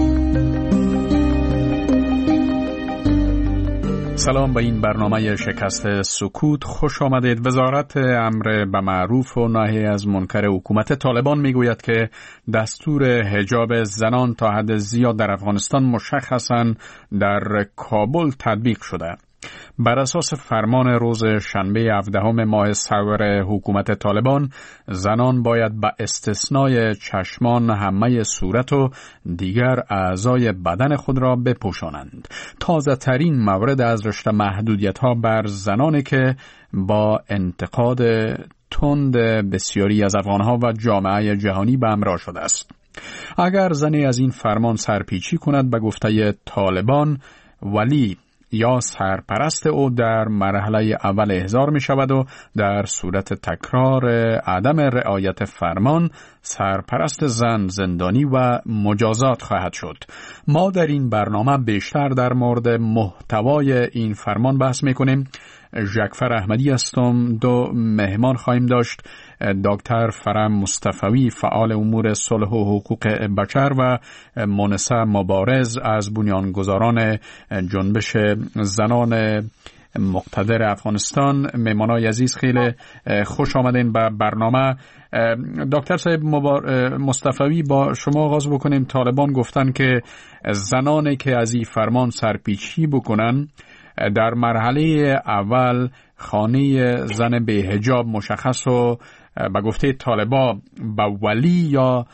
سلام به این برنامه شکست سکوت خوش آمدید. وزارت امر به معروف و نهی از منکر حکومت طالبان میگوید که دستور حجاب زنان تا حد زیاد در افغانستان مشخصاً در کابل تطبیق شده. بر اساس فرمان روز شنبه هفدهم ماه سور حکومت طالبان، زنان باید به استثنای چشمان همه صورت و دیگر اعضای بدن خود را بپوشانند. تازه ترین مورد از رشته محدودیت ها بر زنانی که با انتقاد تند بسیاری از افغانها و جامعه جهانی به همراه شده است. اگر زنی از این فرمان سرپیچی کند، به گفته طالبان ولی یا سرپرست او در مرحله اول احضار می شود و در صورت تکرار عدم رعایت فرمان سرپرست زن زندانی و مجازات خواهد شد. ما در این برنامه بیشتر در مورد محتوای این فرمان بحث می کنیم. ژکفر احمدی هستم. دو مهمان خواهیم داشت: دکتر فرم مصطفی فعال امور صلح و حقوق بشر و مونسه مبارز از بنیانگذاران جنبش زنان مقتدر افغانستان. مهمانای عزیز خیلی خوش آمدین به برنامه. دکتر صاحب مصطفوی، با شما آغاز بکنیم. طالبان گفتن که زنانی که از این فرمان سرپیچی بکنن در مرحله اول خانه زن به حجاب مشخص و به گفته طالبا به ولی یا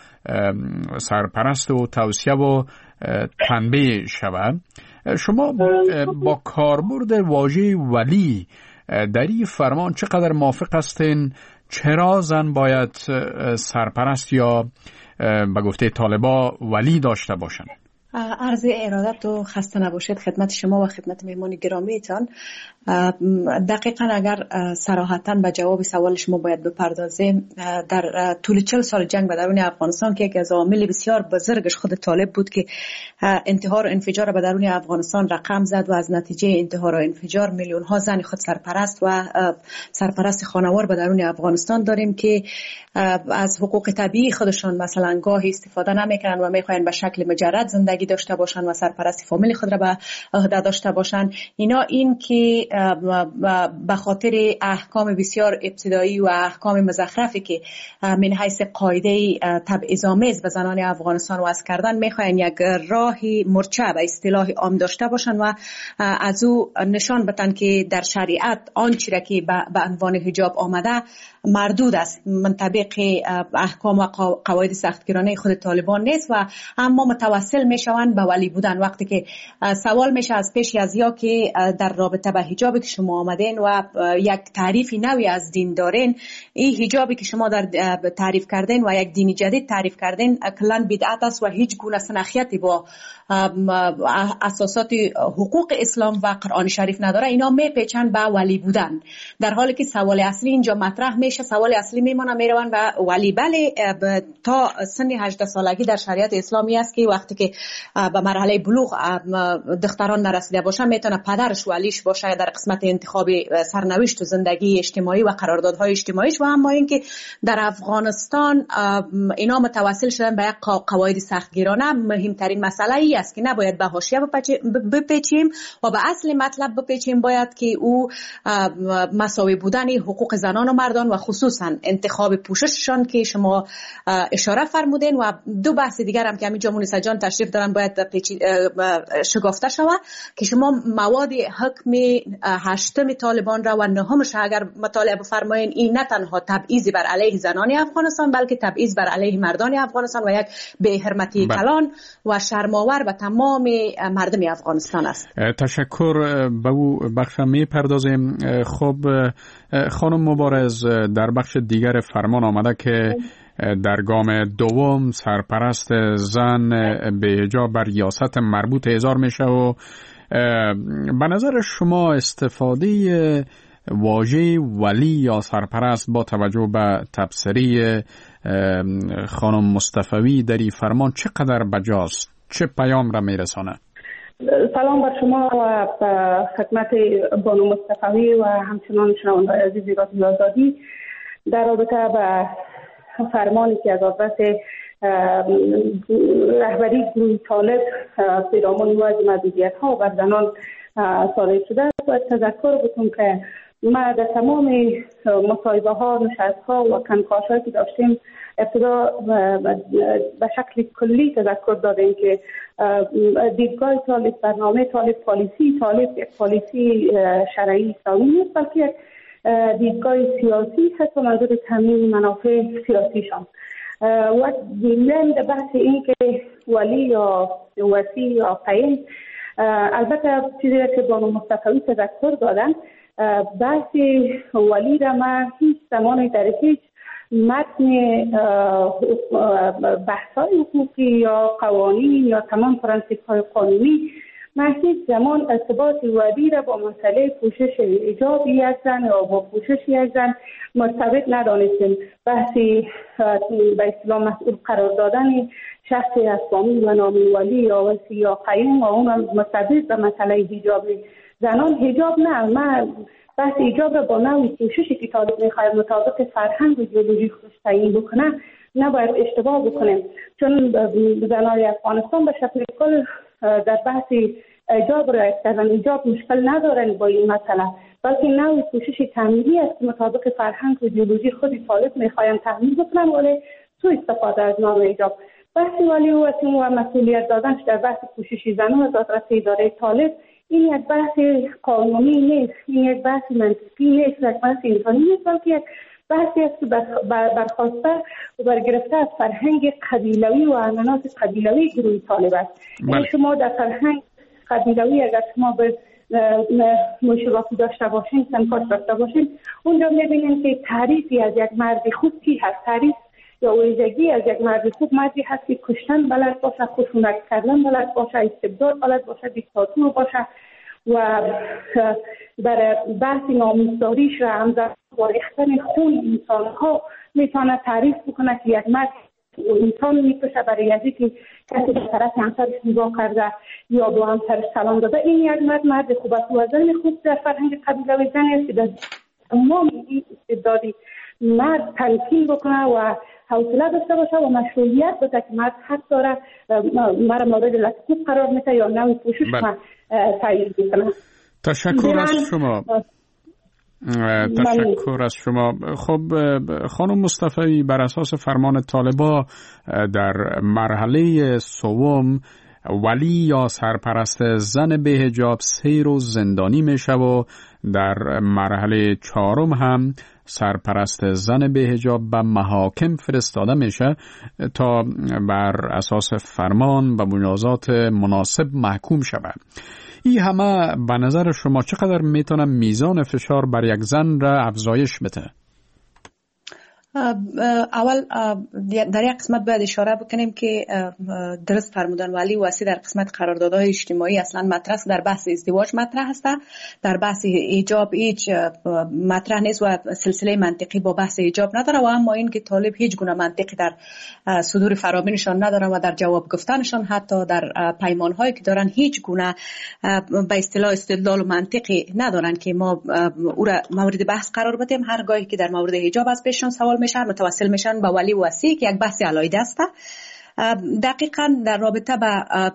سرپرست و توصیه و تنبیه شود. شما با کاربرد واژه ولی در این فرمان چقدر موافق هستین؟ چرا زن باید سرپرست یا به گفته طالبا ولی داشته باشن؟ عرض ارادت و خسته نباشید خدمت شما و خدمت مهمان گرامیتان. دقیقا اگر صراحتاً به جواب سوال شما باید بپردازیم، در طول چهل سال جنگ به درون افغانستان که یکی از عوامل بسیار بزرگش خود طالب بود که انتحار و انفجار به درون افغانستان رقم زد و از نتیجه انتحار و انفجار میلیون ها زن خود سرپرست و سرپرست خانوار به درون افغانستان داریم که از حقوق طبیعی خودشان مثلا گاهی استفاده نمیکنن و میخواین به شکل مجرد زندگی داشته باشن و سرپرست فامیل خود را به عهده داشته باشن. اینا این که به خاطر احکام بسیار ابتدایی و احکام مزخرفی که من حیث قاعده تبعیض‌آمیز به زنان افغانستان وضع کردن میخواین یک راهی مرچه به اصطلاح عام داشته باشن و از او نشان بدن که در شریعت آنچه را که به عنوان حجاب آمده مردود است، منطبق احکام و قواعد سختگیرانه خود طالبان نیست و اما متوسل میشوند به ولی بودن. وقتی که سوال میشه از پیش از یا که در رابطه به حجابی که شما آمدین و یک تعریف نوی از دین دارین، این حجابی که شما در تعریف کردین و یک دین جدید تعریف کردین کلاً بدعت است و هیچ گونه سنخیتی با اساسات حقوق اسلام و قرآن شریف نداره. اینا میپیچن به ولی بودن، در حالی که سوال اصلی اینجا مطرح میشه. سوال اصلی میمونه میرون و ولی بله تا سن هجده سالگی در شریعت اسلامی است که وقتی که به مرحله بلوغ دختران نرسیده باشن میتونه پدرش ولیش باشه در قسمت انتخاب سرنوشت و زندگی اجتماعی و قراردادهای اجتماعیش. و اما اینکه در افغانستان اینا متوسل شدن به یک قواعد سختگیرانه، مهمترین مسئله ای است که نباید به حاشیه بپیچیم و به اصل مطلب بپیچیم. باید که او مساوی بودن حقوق زنان و مردان و خصوصا انتخاب پوشششان که شما اشاره فرمودین و دو بحث دیگر هم که همینجا مونیسا جان تشریف دارن باید شگفته شود که شما مواد حکم هشتم طالبان را و نهمش اگر مطالعه بفرمایین، این نه تنها تبعیض بر علیه زنان افغانستان بلکه تبعیض بر علیه مردان افغانستان و یک بی‌حرمتی کلان و شرم‌آور به تمام مردم افغانستان است. تشکر. به او بخش می پردازیم. خب خانم مبارز، در بخش دیگر فرمان آمده که در گام دوم سرپرست زن به حجاب بر ریاست مربوط احضار میشه و به نظر شما استفاده واژه ولی یا سرپرست با توجه به تبصره خانم مصطفوی در این فرمان چقدر بجاست؟ چه پیام را میرسانه؟ سلام بر شما و خدمت بانو مصطفوی و همچنان شنوندگان عزیز رادیو آزادی. در رابطه با فرمانی که از آدرس رهبری گروه طالب پیرامون موضوع محدودیت ها بر زنان صادر شده است، باید تذکر بکنم که ما در تمام مصاحبه ها، نشست ها و کنکاش هایی که داشتیم ابتدا به شکل کلی تذکر دادیم که دیدگاه طالب، برنامه طالب، پالیسی طالب یک پالیسی شرعی اسلامی نیست بلکه یک دیدگاه سیاسی هست و منظور تامین منافع سیاسیشان. و در بحث این که ولی یا وسی یا قیم، البته چیزی که بانو مصطفوی تذکر دادن، بحث ولی را ما هیچ زمانی در هیچ متن بحث‌های حقوقی یا قوانین یا تمام پرنسیپ‌های قانونی ما هیچ زمان ارتباط ولی را با مسئله پوشش حجاب یک زن یا با پوشش یک زن مرتبط ندانستیم. بحثی به اصطلاح مسئول قرار دادن شخص اسلامی و نام ولی یا وسی یا قیم و اون مرتبط به مسئله حجاب زنان حجاب نه. ما بحث حجاب را با نوع پوششی که طالب می‌خواهد مطابق فرهنگ و ایدئولوژی خودش تعیین بکنه نباید اشتباه بکنیم، چون زنان افغانستان به شکل کل در بحث ایجاب رعایت کردن. ایجاب مشکل ندارن با این مسئله، بلکه نوع کوشش تعمیری است که مطابق فرهنگ و ایدئولوژی خود طالب میخواین تعمیر بکنن، ولی سوء استفاده از نام ایجاب. بحث ولی و و مسئولیت دادنش در بحث پوشش زنان از دادرس اداره طالب این یک بحث قانونی نیست، این یک بحث منطقی نیست، یک بحث انسانی نیست، بلکه یک بحثی است که برخواسته و برگرفته از فرهنگ قبیلوی و عنعنات قبیلوی گروه طالب است. یعنی شما در فرهنگ قبیلوی اگر شما به مشابهتی داشته باشین، سنکاش داشته باشین، اونجا میبینین که تعریفی از یک مرد خوب کی هست. تعریف یا ویژگی از یک مرد خوب مردی هست که کشتن بلد باشه، خشونت کردن بلد باشه، استبداد بلد باشه، دیکتاتور باشه و در بحث ناموسداریش را همزمان با ریختن خون انسانها میتونه تعریف بکنه که یک مرد انسان میکشه برای ازی که کسی به طرف همسرش نگاه کرده یا با همسرش سلام داده. این یک مرد مرد خوب است و زن خوب در فرهنگ قبیلوی زنی است که در تمام این استبدادی مرد تنظیم بکنه و حوصله داشته باشه و مشروعیت بده که مرد حق داره مرد مورد لطفوب قرار میده یا نوع پوشش ما تعیین میکنه. تشکر از شما. تشکر از شما. خب خانم مصطفی، بر اساس فرمان طالبا در مرحله سوم ولی یا سرپرست زن به حجاب سه روز زندانی میشه و در مرحله چهارم هم سرپرست زن به حجاب به محاکم فرستاده میشه تا بر اساس فرمان و مجازات مناسب محکوم شود. این همه به نظر شما چقدر میتونه میزان فشار بر یک زن را افزایش بده؟ اول در یک قسمت باید اشاره بکنیم که درست فرمودن ولی واسی در قسمت قراردادهای اجتماعی اصلا مطرح در بحث ازدواج مطرح است، در بحث ایجاب هیچ مطرح نیست و سلسله منطقی با بحث ایجاب نداره و اما این که طالب هیچ گونه منطقی در صدور فرامینشان نداره و در جواب گفتنشان حتی در پیمانهایی که دارن هیچ گونه به اصطلاح استدلال و منطقی ندارن که ما او را مورد بحث قرار بدیم. هر گاهی که در مورد ایجاب از پیششان سوال میشن متوسل میشن به ولی و وصی که یک بحث علایده است. دقیقاً در رابطه با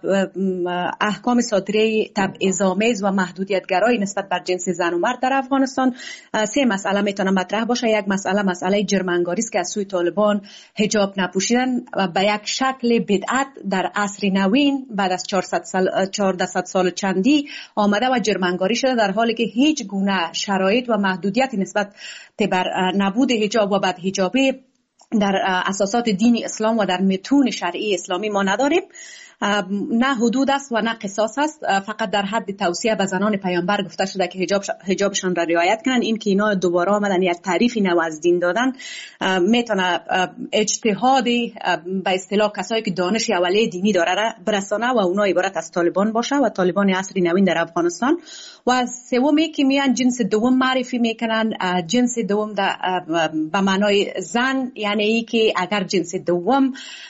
احکام صادره تبعیض‌آمیز و محدودیت‌گرای نسبت بر جنس زن و مرد در افغانستان سه مسئله میتونه مطرح باشه. یک مسئله مسئله جرمنگاری است که از سوی طالبان حجاب نپوشیدن و به یک شکل بدعت در عصر نوین بعد از چهارصد سال چهارصد سال چندی آمده و جرمنگاری شده، در حالی که هیچ گونه شرایط و محدودیتی نسبت بر نبود حجاب و بدحجابی در اساسات دین اسلام و در متون شرعی اسلامی ما نداریم. نه حدود است و نه قصاص است، فقط در حد توصیه به زنان پیامبر گفته شده که حجاب حجابشان را رعایت کنن. این که اینا دوباره آمدن یک تعریف نو از دین دادن میتونه اجتهاد به اصطلاح کسایی که دانش اولیه دینی داره را برسانه و اونا عبارت از طالبان باشه و طالبان عصر نوین در افغانستان. و سومی که میان جنس دوم معرفی میکنن، جنس دوم به معنای زن، یعنی ای که اگر جنس دوم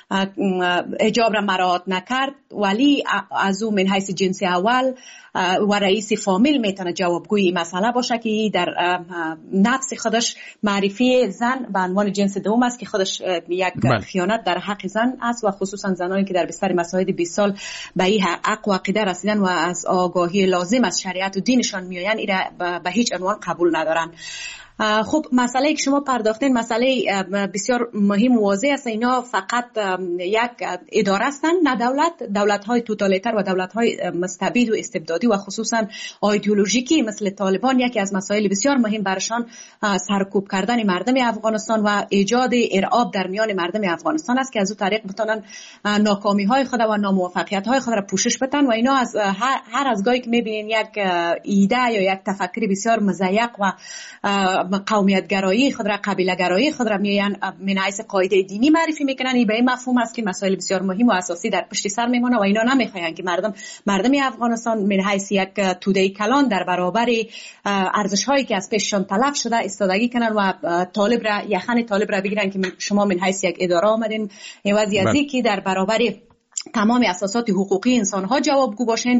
حجاب را مراعات نکرد ولی از او من حیث جنس اول و رئیس فامیل میتونه جوابگوی این مسئله باشه که در نفس خودش معرفی زن به عنوان جنس دوم است که خودش یک خیانت در حق زن است و خصوصا زنانی که در بستر مساعد بیست سال به این حق و عقیده رسیدن و از آگاهی لازم از شریعت و دینشان میآیند این را به هیچ عنوان قبول ندارن. خب مسئله که شما پرداختین مسئله بسیار مهم و واضح است. اینا فقط یک اداره هستند، نه دولت. دولت‌های توتالیتر و دولت‌های مستبد و استبدادی و خصوصا ایدئولوژیکی مثل طالبان یکی از مسائل بسیار مهم برشان سرکوب کردن مردم افغانستان و ایجاد ارعاب در میان مردم افغانستان است که از اون طریق بتونن ناکامی‌های خود و ناموفقیت‌های خود را پوشش بدن و اینا از هر, هر از گاهی که می‌بینین یک ایده یا یک تفکر بسیار مزیق و قومیت گرایی خود را قبیله گرایی خود را میان من حیث قاعده دینی معرفی میکنن. این به این مفهوم است که مسائل بسیار مهم و اساسی در پشت سر میمونه و اینا نمیخواین که مردم مردم افغانستان من حیث یک توده کلان در برابر ارزش هایی که از پیششان تلف شده استادگی کنن و طالب را یخن طالب را بگیرن که شما من حیث یک اداره آمدین عوضی از اینکه در برابر تمام اساسات حقوقی انسان ها جوابگو باشین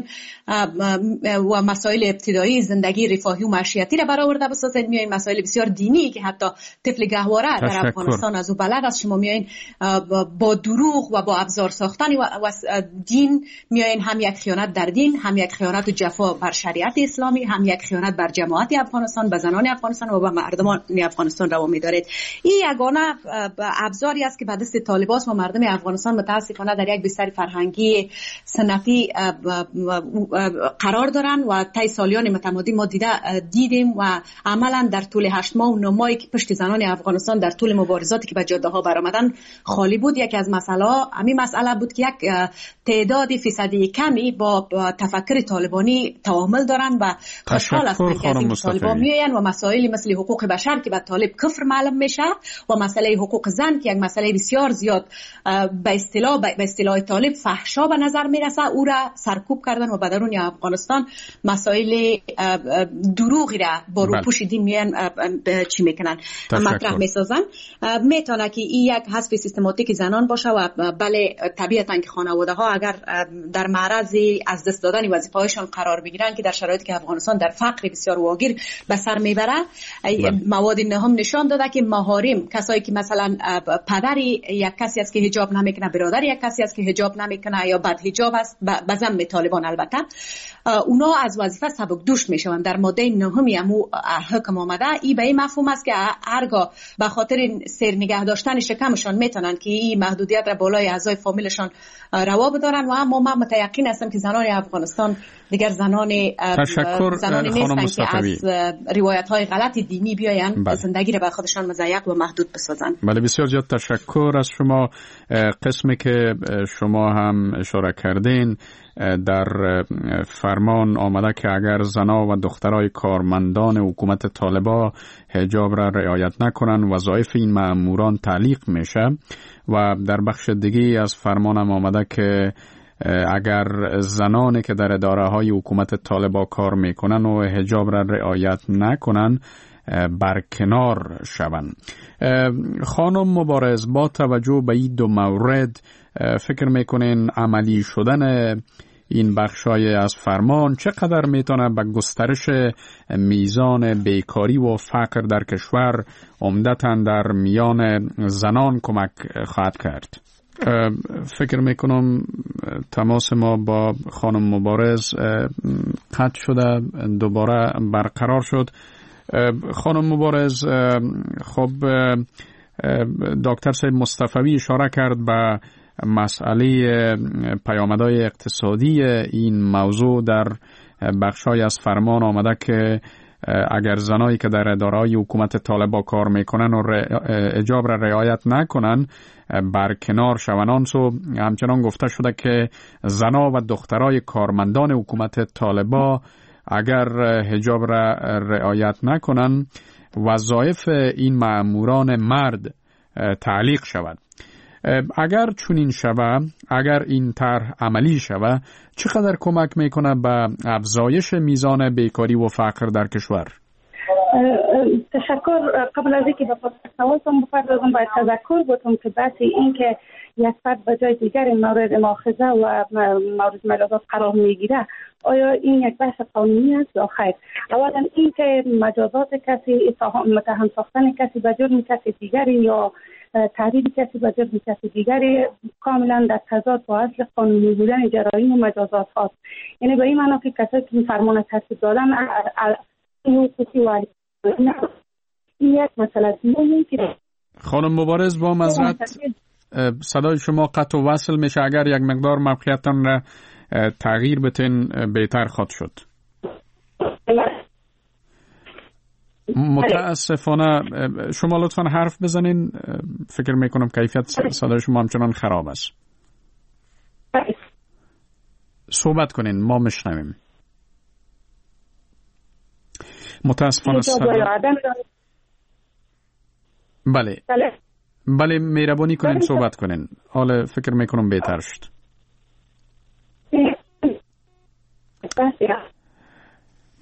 و مسائل ابتدایی زندگی رفاهی و معیشتی را برآورده بسازین. میایین مسائل بسیار دینی که حتی طفل گهواره در افغانستان از او بلد است، شما میایین با دروغ و با ابزار ساختن و دین میایین هم یک خیانت در دین، هم یک خیانت و جفا بر شریعت اسلامی، هم یک خیانت بر جماعت افغانستان، به زنان افغانستان و به مردمان افغانستان روا می‌دارید. این یگانه ابزاری است که به دست طالبان و مردم افغانستان متاسفانه در یک بستر فرهنگی سنتی قرار دارن و طی سالیان متمادی ما دیده دیدیم و عملا در طول هشت ماه و نه ماهی که پشت زنان افغانستان در طول مبارزاتی که به جاده ها برآمدن خالی بود. یکی از مسئله همین مسئله بود که یک تعداد فیصدی کمی با تفکر طالبانی تعامل دارن و خوشحال هستند که از این طالبان میآیند و مسائلی مثل حقوق بشر که به طالب کفر معلوم میشه و مسئله حقوق زن که یک مسئله بسیار زیاد به اصطلاح به اصطلاح طالب فحشا به نظر میرسه، او را سرکوب کردن و به درون افغانستان مسائل دروغی را با روپوش دین میان چی میکنن مطرح میسازن. میتونه که این یک حذف سیستماتیک زنان باشه و بله طبیعتا که خانواده ها اگر در معرض از دست دادن وظیفه هایشان قرار بگیرن که در شرایطی که افغانستان در فقر بسیار واگیر به سر میبره، مواد نهم نشان داده که محارم، کسایی که مثلا پدر یک کسی است که حجاب نمیکنه، برادر یک کسی است که حجاب نمیکنه یا بد حجاب است به ذم طالبان، البته اونا از وظیفه سبک دوش میشوند. در ماده نهمی هم حکم آمده. این به این مفهوم است که هرگاه به خاطر سر نگه داشتن شکمشان میتونن که این محدودیت را بالای اعضای فامیلشان روا بدارن و اما من متیقن هستم که زنان افغانستان دیگر زنان زنانی نیستن که از روایت های غلط دینی بیاین بله. زندگی را به خودشان مضیق و محدود بسازن. بله بسیار زیاد تشکر از شما. قسمی که شما هم اشاره کردین در فرمان آمده که اگر زنا و دخترای کارمندان حکومت طالبان حجاب را رعایت نکنن وظایف این ماموران تعلیق میشه و در بخش دیگه از فرمان هم آمده که اگر زنانی که در اداره های حکومت طالبان کار میکنن و حجاب را رعایت نکنن برکنار شوند. خانم مبارز، با توجه به این دو مورد فکر میکنین عملی شدن این بخشای از فرمان چقدر میتونه به گسترش میزان بیکاری و فقر در کشور عمدتاً در میان زنان کمک خواهد کرد؟ فکر میکنم تماس ما با خانم مبارز قطع شده، دوباره برقرار شد. خانم مبارز، خب دکتر سید مصطفی اشاره کرد به مسئله پیامدهای اقتصادی این موضوع. در بخشای از فرمان آمده که اگر زنایی که در اداره‌های حکومت طالبان کار میکنن و حجاب را رعایت نکنن برکنار شوند. سو همچنان گفته شده که زنا و دخترای کارمندان حکومت طالبان اگر حجاب را رعایت نکنن وظایف این ماموران مرد تعلیق شود. اگر چنین شود، اگر این طرح عملی شود، چقدر کمک میکنه به افزایش میزان بیکاری و فقر در کشور؟ تشکر. قبل از اینکه به سوالتون بپردازم باید تذکر بکنم که بحث این که یک فرد به جای دیگر مورد مؤاخذه و مورد مجازات قرار میگیره آیا این یک بحث قانونی است یا خیر؟ اولا این که مجازات کسی، متهم ساختن کسی به جرم کسی دیگری یا تهدید کسی به جرم کسی دیگری کاملا در تضاد با اصل قانونی بودن جرایم و مجازات هاست. یعنی به این معنی که کسی که این فرمان تصویب دادن این حقوقی و این یک مسئله دیگه. خانم مبارز، با معذرت صدای شما قطع و وصل میشه. اگر یک مقدار موقعیتان را تغییر بتین بهتر خواهد شد. متاسفانه شما لطفا حرف بزنین. فکر میکنم کیفیت صدای شما همچنان خراب است. صحبت کنین، ما میشنویم. متاسفانه صدای بله بله مهربانی کنین صحبت کنین. حالا فکر میکنم بهتر شد.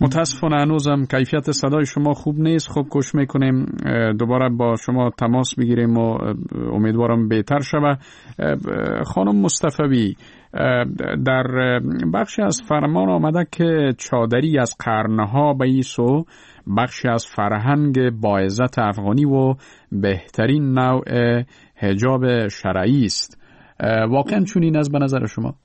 متاسفانه هنوزم کیفیت صدای شما خوب نیست. خب کوشش میکنیم دوباره با شما تماس بگیریم و امیدوارم بهتر شود. خانم مصطفی، در بخشی از فرمان آمده که چادری از قرنها به ایسو بخشی از فرهنگ با عزت افغانی و بهترین نوع حجاب شرعی است. واقعا چنین است به نظر شما؟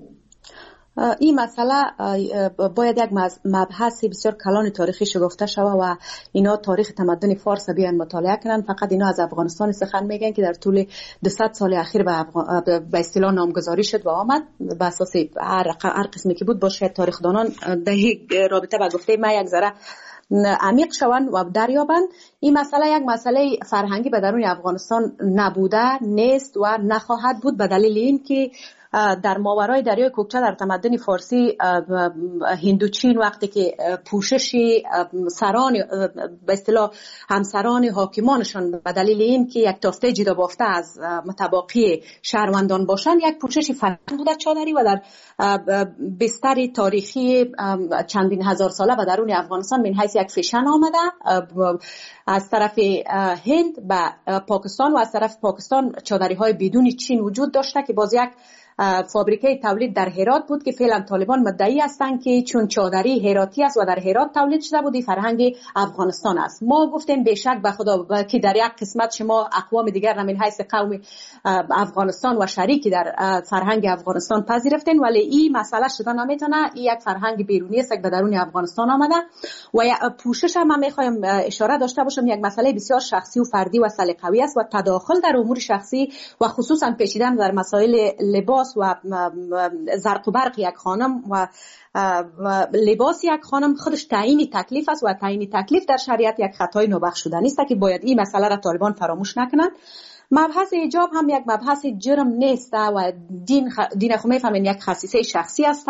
این مسئله باید یک مبحث بسیار کلان تاریخی شگفته شود و اینا تاریخ تمدن فارس بیان مطالعه کنن. فقط اینا از افغانستان سخن میگن که در طول دویست سال اخیر به افغان... به اصطلاح نامگذاری شد و آمد به اساس هر هر قسمی که بود. باشه تاریخدانان در رابطه با گفته ما یک ذره عمیق شوند و دریابند. این مسئله یک مسئله فرهنگی به درون افغانستان نبوده، نیست و نخواهد بود، به دلیل این که در ماورای دریای کوکچه در تمدن فارسی هندوچین وقتی که پوشش سران به اصطلاح همسران حاکمانشان به دلیل این که یک تافته جدا بافته از متباقی شهروندان باشند یک پوشش فرهنگی بوده چادری و در بستر تاریخی چندین هزار ساله و درون افغانستان من حیث یک فیشن آمده. از طرف هند به پاکستان و از طرف پاکستان چادری های بدون چین وجود داشته که باز یک فابریکه تولید در هرات بود که فعلا طالبان مدعی هستند که چون چادری هراتی است و در هرات تولید شده بود فرهنگ افغانستان است. ما گفتیم بیشک به خدا که در یک قسمت شما اقوام دیگر من حیث قوم افغانستان و شریکی در فرهنگ افغانستان پذیرفتین، ولی این مسئله شده نمیتونه. این یک فرهنگ بیرونی است که به درون افغانستان آمده و پوشش هم میخوایم اشاره داشته باشم یک مسئله بسیار شخصی و فردی و سلیقه‌ای است و تداخل در امور شخصی و خصوصا پیچیدن در مسائل لباس و زرق و برق یک خانم و لباس یک خانم خودش تعیین تکلیف است و تعیین تکلیف در شریعت یک خطای نابخشودنی است که باید این مسئله را طالبان فراموش نکنند. مبحث حجاب هم یک مبحث جرم نیست و دین خ... دین خو میفهمین یک خصیصه شخصی است.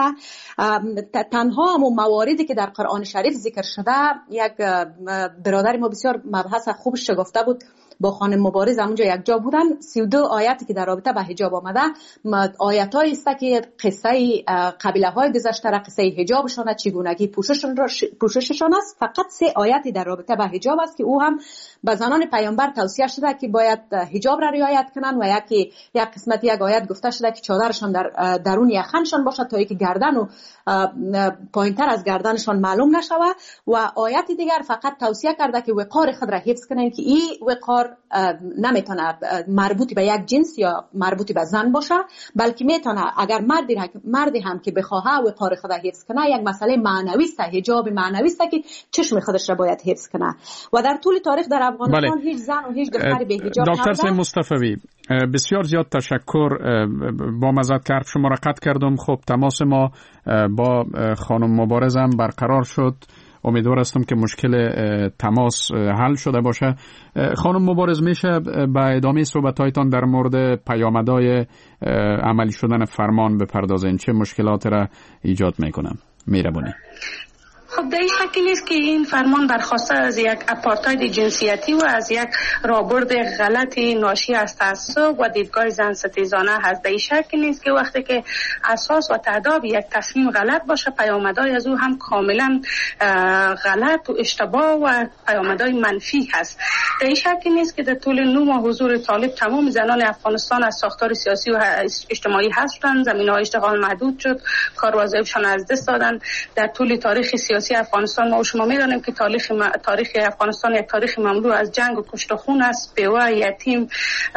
تنها هم مواردی که در قرآن شریف ذکر شده، یک برادر ما بسیار مبحث خوب شگفته بود با خانم مبارز اونجا یک جا بودن. سی و دو آیاتی که در رابطه با حجاب آمده آیاتایی است که قصه قبیله های گذشته را، قصه حجابشان، چگونگی پوشششان را پوشششان است. فقط سه آیاتی در رابطه با حجاب است که او هم به زنان پیامبر توصیه شده که باید حجاب را رعایت کنند و یکی یک قسمت یک آیت گفته شده که چادرشان در درون یخنشان باشد تا اینکه گردن و پایینتر از گردنشان معلوم نشود و آیت دیگر فقط توصیه کرده که وقار خود را حفظ کنند که این وقار نمیتونه مربوط به یک جنس یا مربوط به زن باشه، بلکه میتونه اگر مردی مردی هم که بخواه وقار خود را حفظ کنه یک مسئله معنوی است، حجاب معنوی است که چشم خودش را باید حفظ کنه. و در طول تاریخ در افغانستان هیچ زن و هیچ دختری به حجاب دکتر سیم مصطفی بسیار زیاد تشکر. با مزد که حرف شما را قطع کردم. خب تماس ما با خانم مبارز هم برقرار شد. امیدوار هستم که مشکل تماس حل شده باشه. خانم مبارز، میشه به ادامه صحبت‌هایتان در مورد پیامدهای عملی شدن فرمان بپردازین؟ چه مشکلات را ایجاد میکنن؟ میربونه. خب در این شکل نیست که این فرمان برخواسته از یک اپارتاید جنسیتی و از یک رابرد غلطی ناشی از تعصب و دیدگاه زن ستیزانه هست. در این شکل نیست که وقتی که اساس و تعداد یک تصمیم غلط باشه پیامدهای از او هم کاملا غلط و اشتباه و پیامدهای منفی هست. در این شکل نیست که در طول نه ماه حضور طالب تمام زنان افغانستان از ساختار سیاسی و اجتماعی هستند، زمینه‌های اشتغال محدود شد، کار وظایفشان از دست دادن. در طول تاریخ سیاسی افغانستان ما و شما می‌دانیم که تاریخ م... تاریخ افغانستان یک تاریخ مملو از جنگ و کشت و خون است. بیوه، یتیم،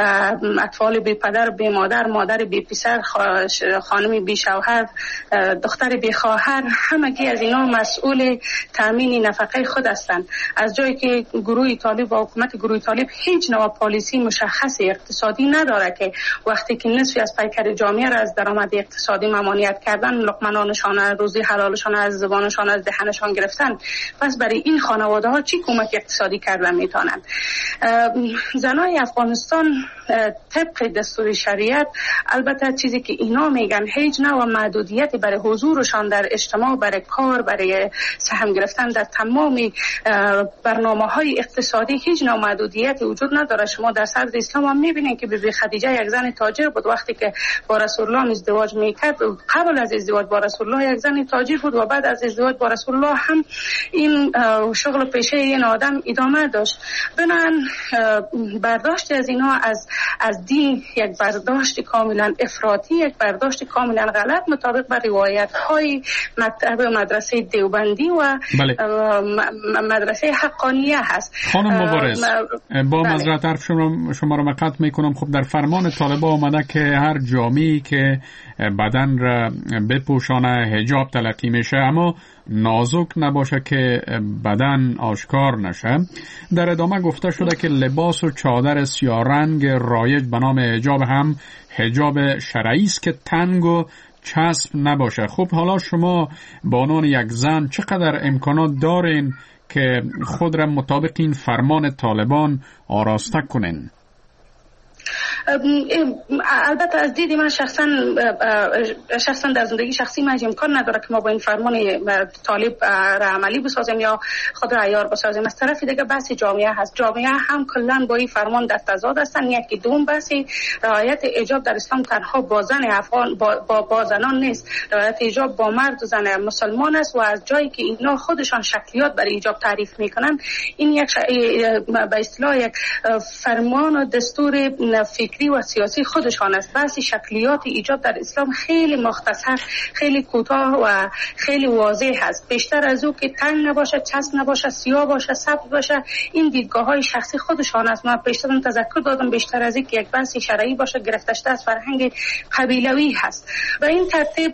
اطفال بی پدر بی مادر، مادر بی پسر، خانم بی شوهر، دختر بی خواهر، همگی از اینا مسئول تامین نفقه خود هستند. از جایی که گروه طالب و حکومت گروه طالب هیچ نوع پالیسی مشخص اقتصادی نداره که وقتی که نصفی از پیکر جامعه را از درآمد اقتصادی ممانعت کردن، لقمه‌نانشان، روزی حلالشان از زبانشان از دهنشان گرفتن، پس برای این خانواده ها چی کمک اقتصادی کردن میتونن؟ زنای افغانستان طبق دستور شریعت، البته چیزی که اینا میگن هیچ نوع محدودیتی برای حضورشان در اجتماع، برای کار، برای سهم گرفتن در تمام برنامه های اقتصادی هیچ نوع محدودیتی وجود نداره. شما در صدر اسلام هم میبینید که بیبی خدیجه یک زن تاجر بود، وقتی که با رسول الله ازدواج میکرد، قبل از ازدواج با رسول الله یک زن تاجر بود و بعد از ازدواج با رسول الله هم این شغل پیشه این آدم ادامه داشت. بنابراین برداشت از اینا از از دین یک برداشت کاملا افراطی، یک برداشت کاملا غلط مطابق با روایت های مکتب مدرسه دیوبندی و بله. مدرسه حقانیه هست. خانم مبارز با معذرت حرف شما شما رو قطع میکنم. خب در فرمان طالبان آمده که هر جامعه‌ای که بدن را بپوشانه حجاب تلقی میشه، اما نازک نباشه که بدن آشکار نشه. در ادامه گفته شده که لباس و چادر سیاه رنگ رایج به نام حجاب هم حجاب شرعی است که تنگ و چسب نباشه. خب حالا شما به عنوان یک زن چقدر امکانات دارین که خود را مطابق این فرمان طالبان آراسته کنین؟ البته از دید من شخصا شخصا در زندگی شخصی من امکان نداره که ما با این فرمان طالب را عملی بسازیم یا خود را عیار بسازیم. از طرف دیگه بحث جامعه هست. جامعه هم کلا با این فرمان در تضاد هستن. یکی دوم بحث رعایت حجاب در اسلام تنها با زن افغان با, با, با زنان نیست. رعایت حجاب با مرد و زن مسلمان است و از جایی که اینا خودشان شکلیات برای حجاب تعریف میکنن، این یک به اصطلاح یک فرمان و دستور فکری و سیاسی خودشان است. بحث شکلیات ایجاب در اسلام خیلی مختصر، خیلی کوتاه و خیلی واضح هست. بیشتر از او که تنگ نباشه، چسب نباشه، سیاه باشه، سبز باشه، این دیدگاه های شخصی خودشان است. من پیشتر تذکر دادم بیشتر از اینکه یک بحث شرعی باشه گرفته شده از فرهنگ قبیلوی هست. و این ترتیب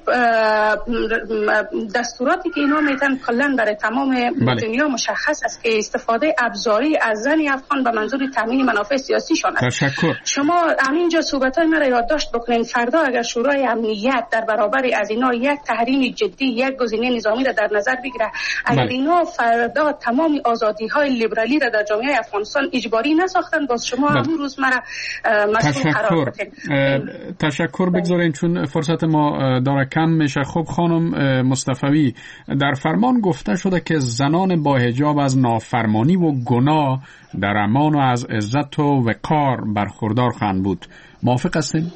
دستوراتی که اینا میتن کلا برای تمام بله. دنیا مشخص است که استفاده ابزاری از زن افغان به منظور تامین منافع سیاسی شان است. تشکر. شما همینجا صحبت‌های مرا یادداشت بکنین. فردا اگر شورای امنیت در برابر از اینا یک تحریم جدی، یک گزینه نظامی را در نظر بگیره، اگر بله. اینا فردا تمام آزادی‌های لیبرالی را در جامعه افغانستان اجباری نساختن، باز شما بله. همون روز مرا مسئول قرار بدین. تشکر بگذارین چون فرصت ما داره کم میشه. خب خانم مصطفی، در فرمان گفته شده که زنان با حجاب از نافرمانی و گناه در امان و از عزت و وقار برخوردار خواهند بود. موافق هستین؟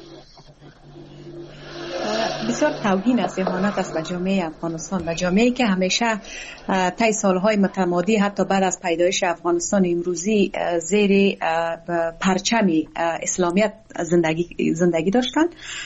بسیار توهین است، اهانت است به جامعه افغانستان و جامعه‌ای که همیشه طی سالهای متمادی حتی بعد از پیدایش افغانستان امروزی زیر پرچم اسلامیت زندگی زندگی داشتند.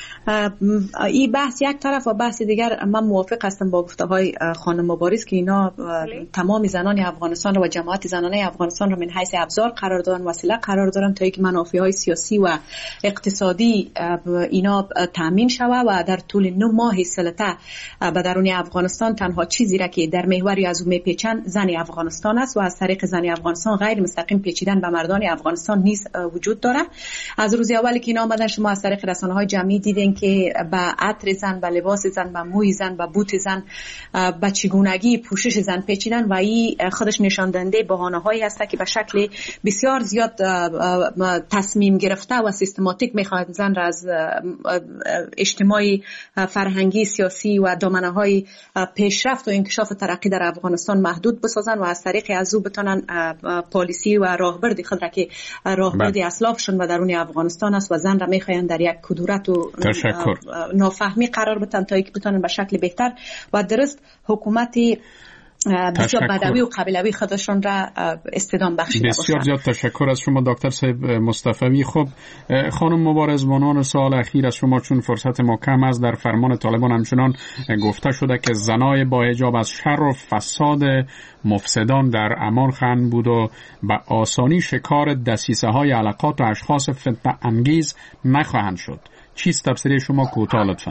این بحث یک طرف و بحث دیگر من موافق هستم با گفته‌های خانم مبارز که اینا تمام زنان افغانستان و جماعت زنانه افغانستان را من حیث ابزار قرار دادن، وسیله قرار دادن تا اینکه منافع‌های سیاسی و اقتصادی اینا تامین شود و در طول نه ماه سلطه به درون افغانستان تنها چیزی را که در محوری از اون میپیچن زن افغانستان است و از طریق زن افغانستان غیر مستقیم پیچیدن به مردان افغانستان نیز وجود داره. از روز اولی که اینا آمدن شما از طریق رسانه‌های جمعی دیدین که به عطر زن، به لباس زن، به موی زن، به بوت زن، به چگونگی پوشش زن پیچیدن و این خودش نشان دهنده بهانه‌هایی هست که به شکل بسیار زیاد تصمیم گرفته و سیستماتیک می‌خواهد زن را از اجتماعی، فرهنگی، سیاسی و دامنه‌های پیشرفت و انکشاف ترقی در افغانستان محدود بسازن و از طریق از او بتونن پالیسی و راهبرد خود را که راهبرد اسلافشون و درون افغانستان است و زن را می‌خواهند در یک کدورت و تشکر. نافهمی قرار بدن تا اینکه بتونن به شکل بهتر و درست حکومتی بسیار بدوی و قبیلوی خودشون را استدام بخشیده باشند. بسیار زیاد تشکر از شما دکتر صاحب مصطفی. خب خانم مبارز، عنوان سوال اخیر از شما چون فرصت ما کم است، در فرمان طالبان همچنان گفته شده که زنای با حجاب از شر و فساد مفسدان در امان خواهند بود و به آسانی شکار دسیسه های علاقات و اشخاص فتنه انگیز نخواهند شد. چیست تفسیر شما کوتاه لطفاً؟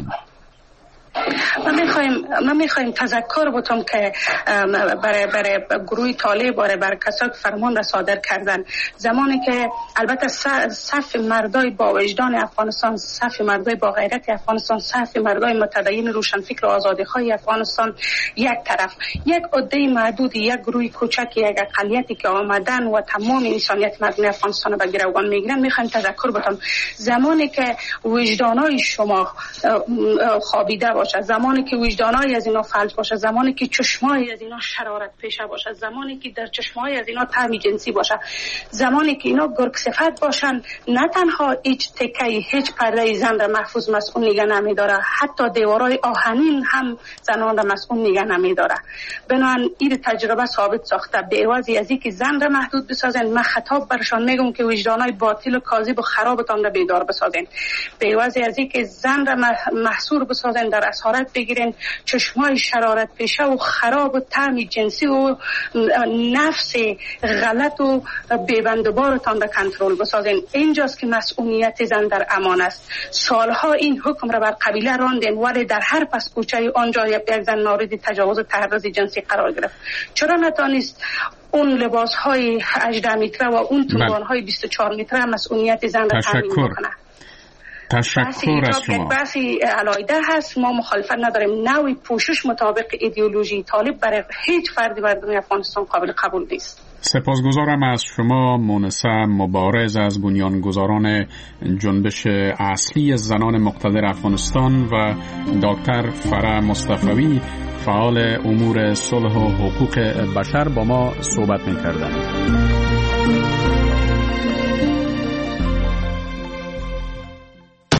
من میخوایم من میخوایم تذکر بتم که برای برای گروه طالب برای برای کسایی که فرمان را صادر کردن، زمانی که البته صف مردای با وجدان افغانستان، صف مردای با غیرت افغانستان، صف مردای متدین روشنفکر و آزادخواه افغانستان یک طرف، یک عده محدود، یک گروه کوچک، یک اقلیتی که آمدن و تمام انسانیت مردم افغانستان به گروگان میگیرن، میخوایم تذکر بتم زمانی که وجدانای شما خوابیده باشه، باشه، زمانی که وجدانای از اینا فلج باشه، زمانی که چشمای از اینا شرارت پیشه باشه، زمانی که در چشمای از اینا طعم جنسی باشه، زمانی که اینا گرگ صفت باشن، نه تنها هیچ تکه هیچ پرده زن را محفوظ مسئول نگه نمیداره، حتی دیوارای آهنین هم زنان را مسئول نگه نمیداره. بنابراین این تجربه ثابت ساخته به عوضی از اینکه زن را محدود بسازن، من خطاب برشان میگم که وجدانای باطل و کاذب و خرابتان را بیدار بسازن. به عوضی از اینکه زن را محصور بسازن، در اسارت بگیرن، چشمای شرارت پیشه و خراب و طعم جنسی و نفس غلط و بیبندبارتان را کنترل بسازن. اینجاست که مسئولیت زن در امان است. سالها این حکم را بر قبیله راندن، ولی در هر پس کوچه آنجا یک زن مورد تجاوز و تحرز جنسی قرار گرفت. چرا نتانست اون لباس های هجده متره و اون توان های بیست و چهار متره مسئولیت زن را تامین بکنه؟ تشکر از شما. بحثی علایده هست، ما مخالفت نداریم. نوع پوشش مطابق ایدئولوژی طالب برای هیچ فردی مردم افغانستان قابل قبول نیست. سپاسگزارم از شما مونسه مبارز از بنیانگذاران جنبش اصلی زنان مقتدر افغانستان و دکتر فرح مصطفی فعال امور صلح و حقوق بشر با ما صحبت می‌کردند.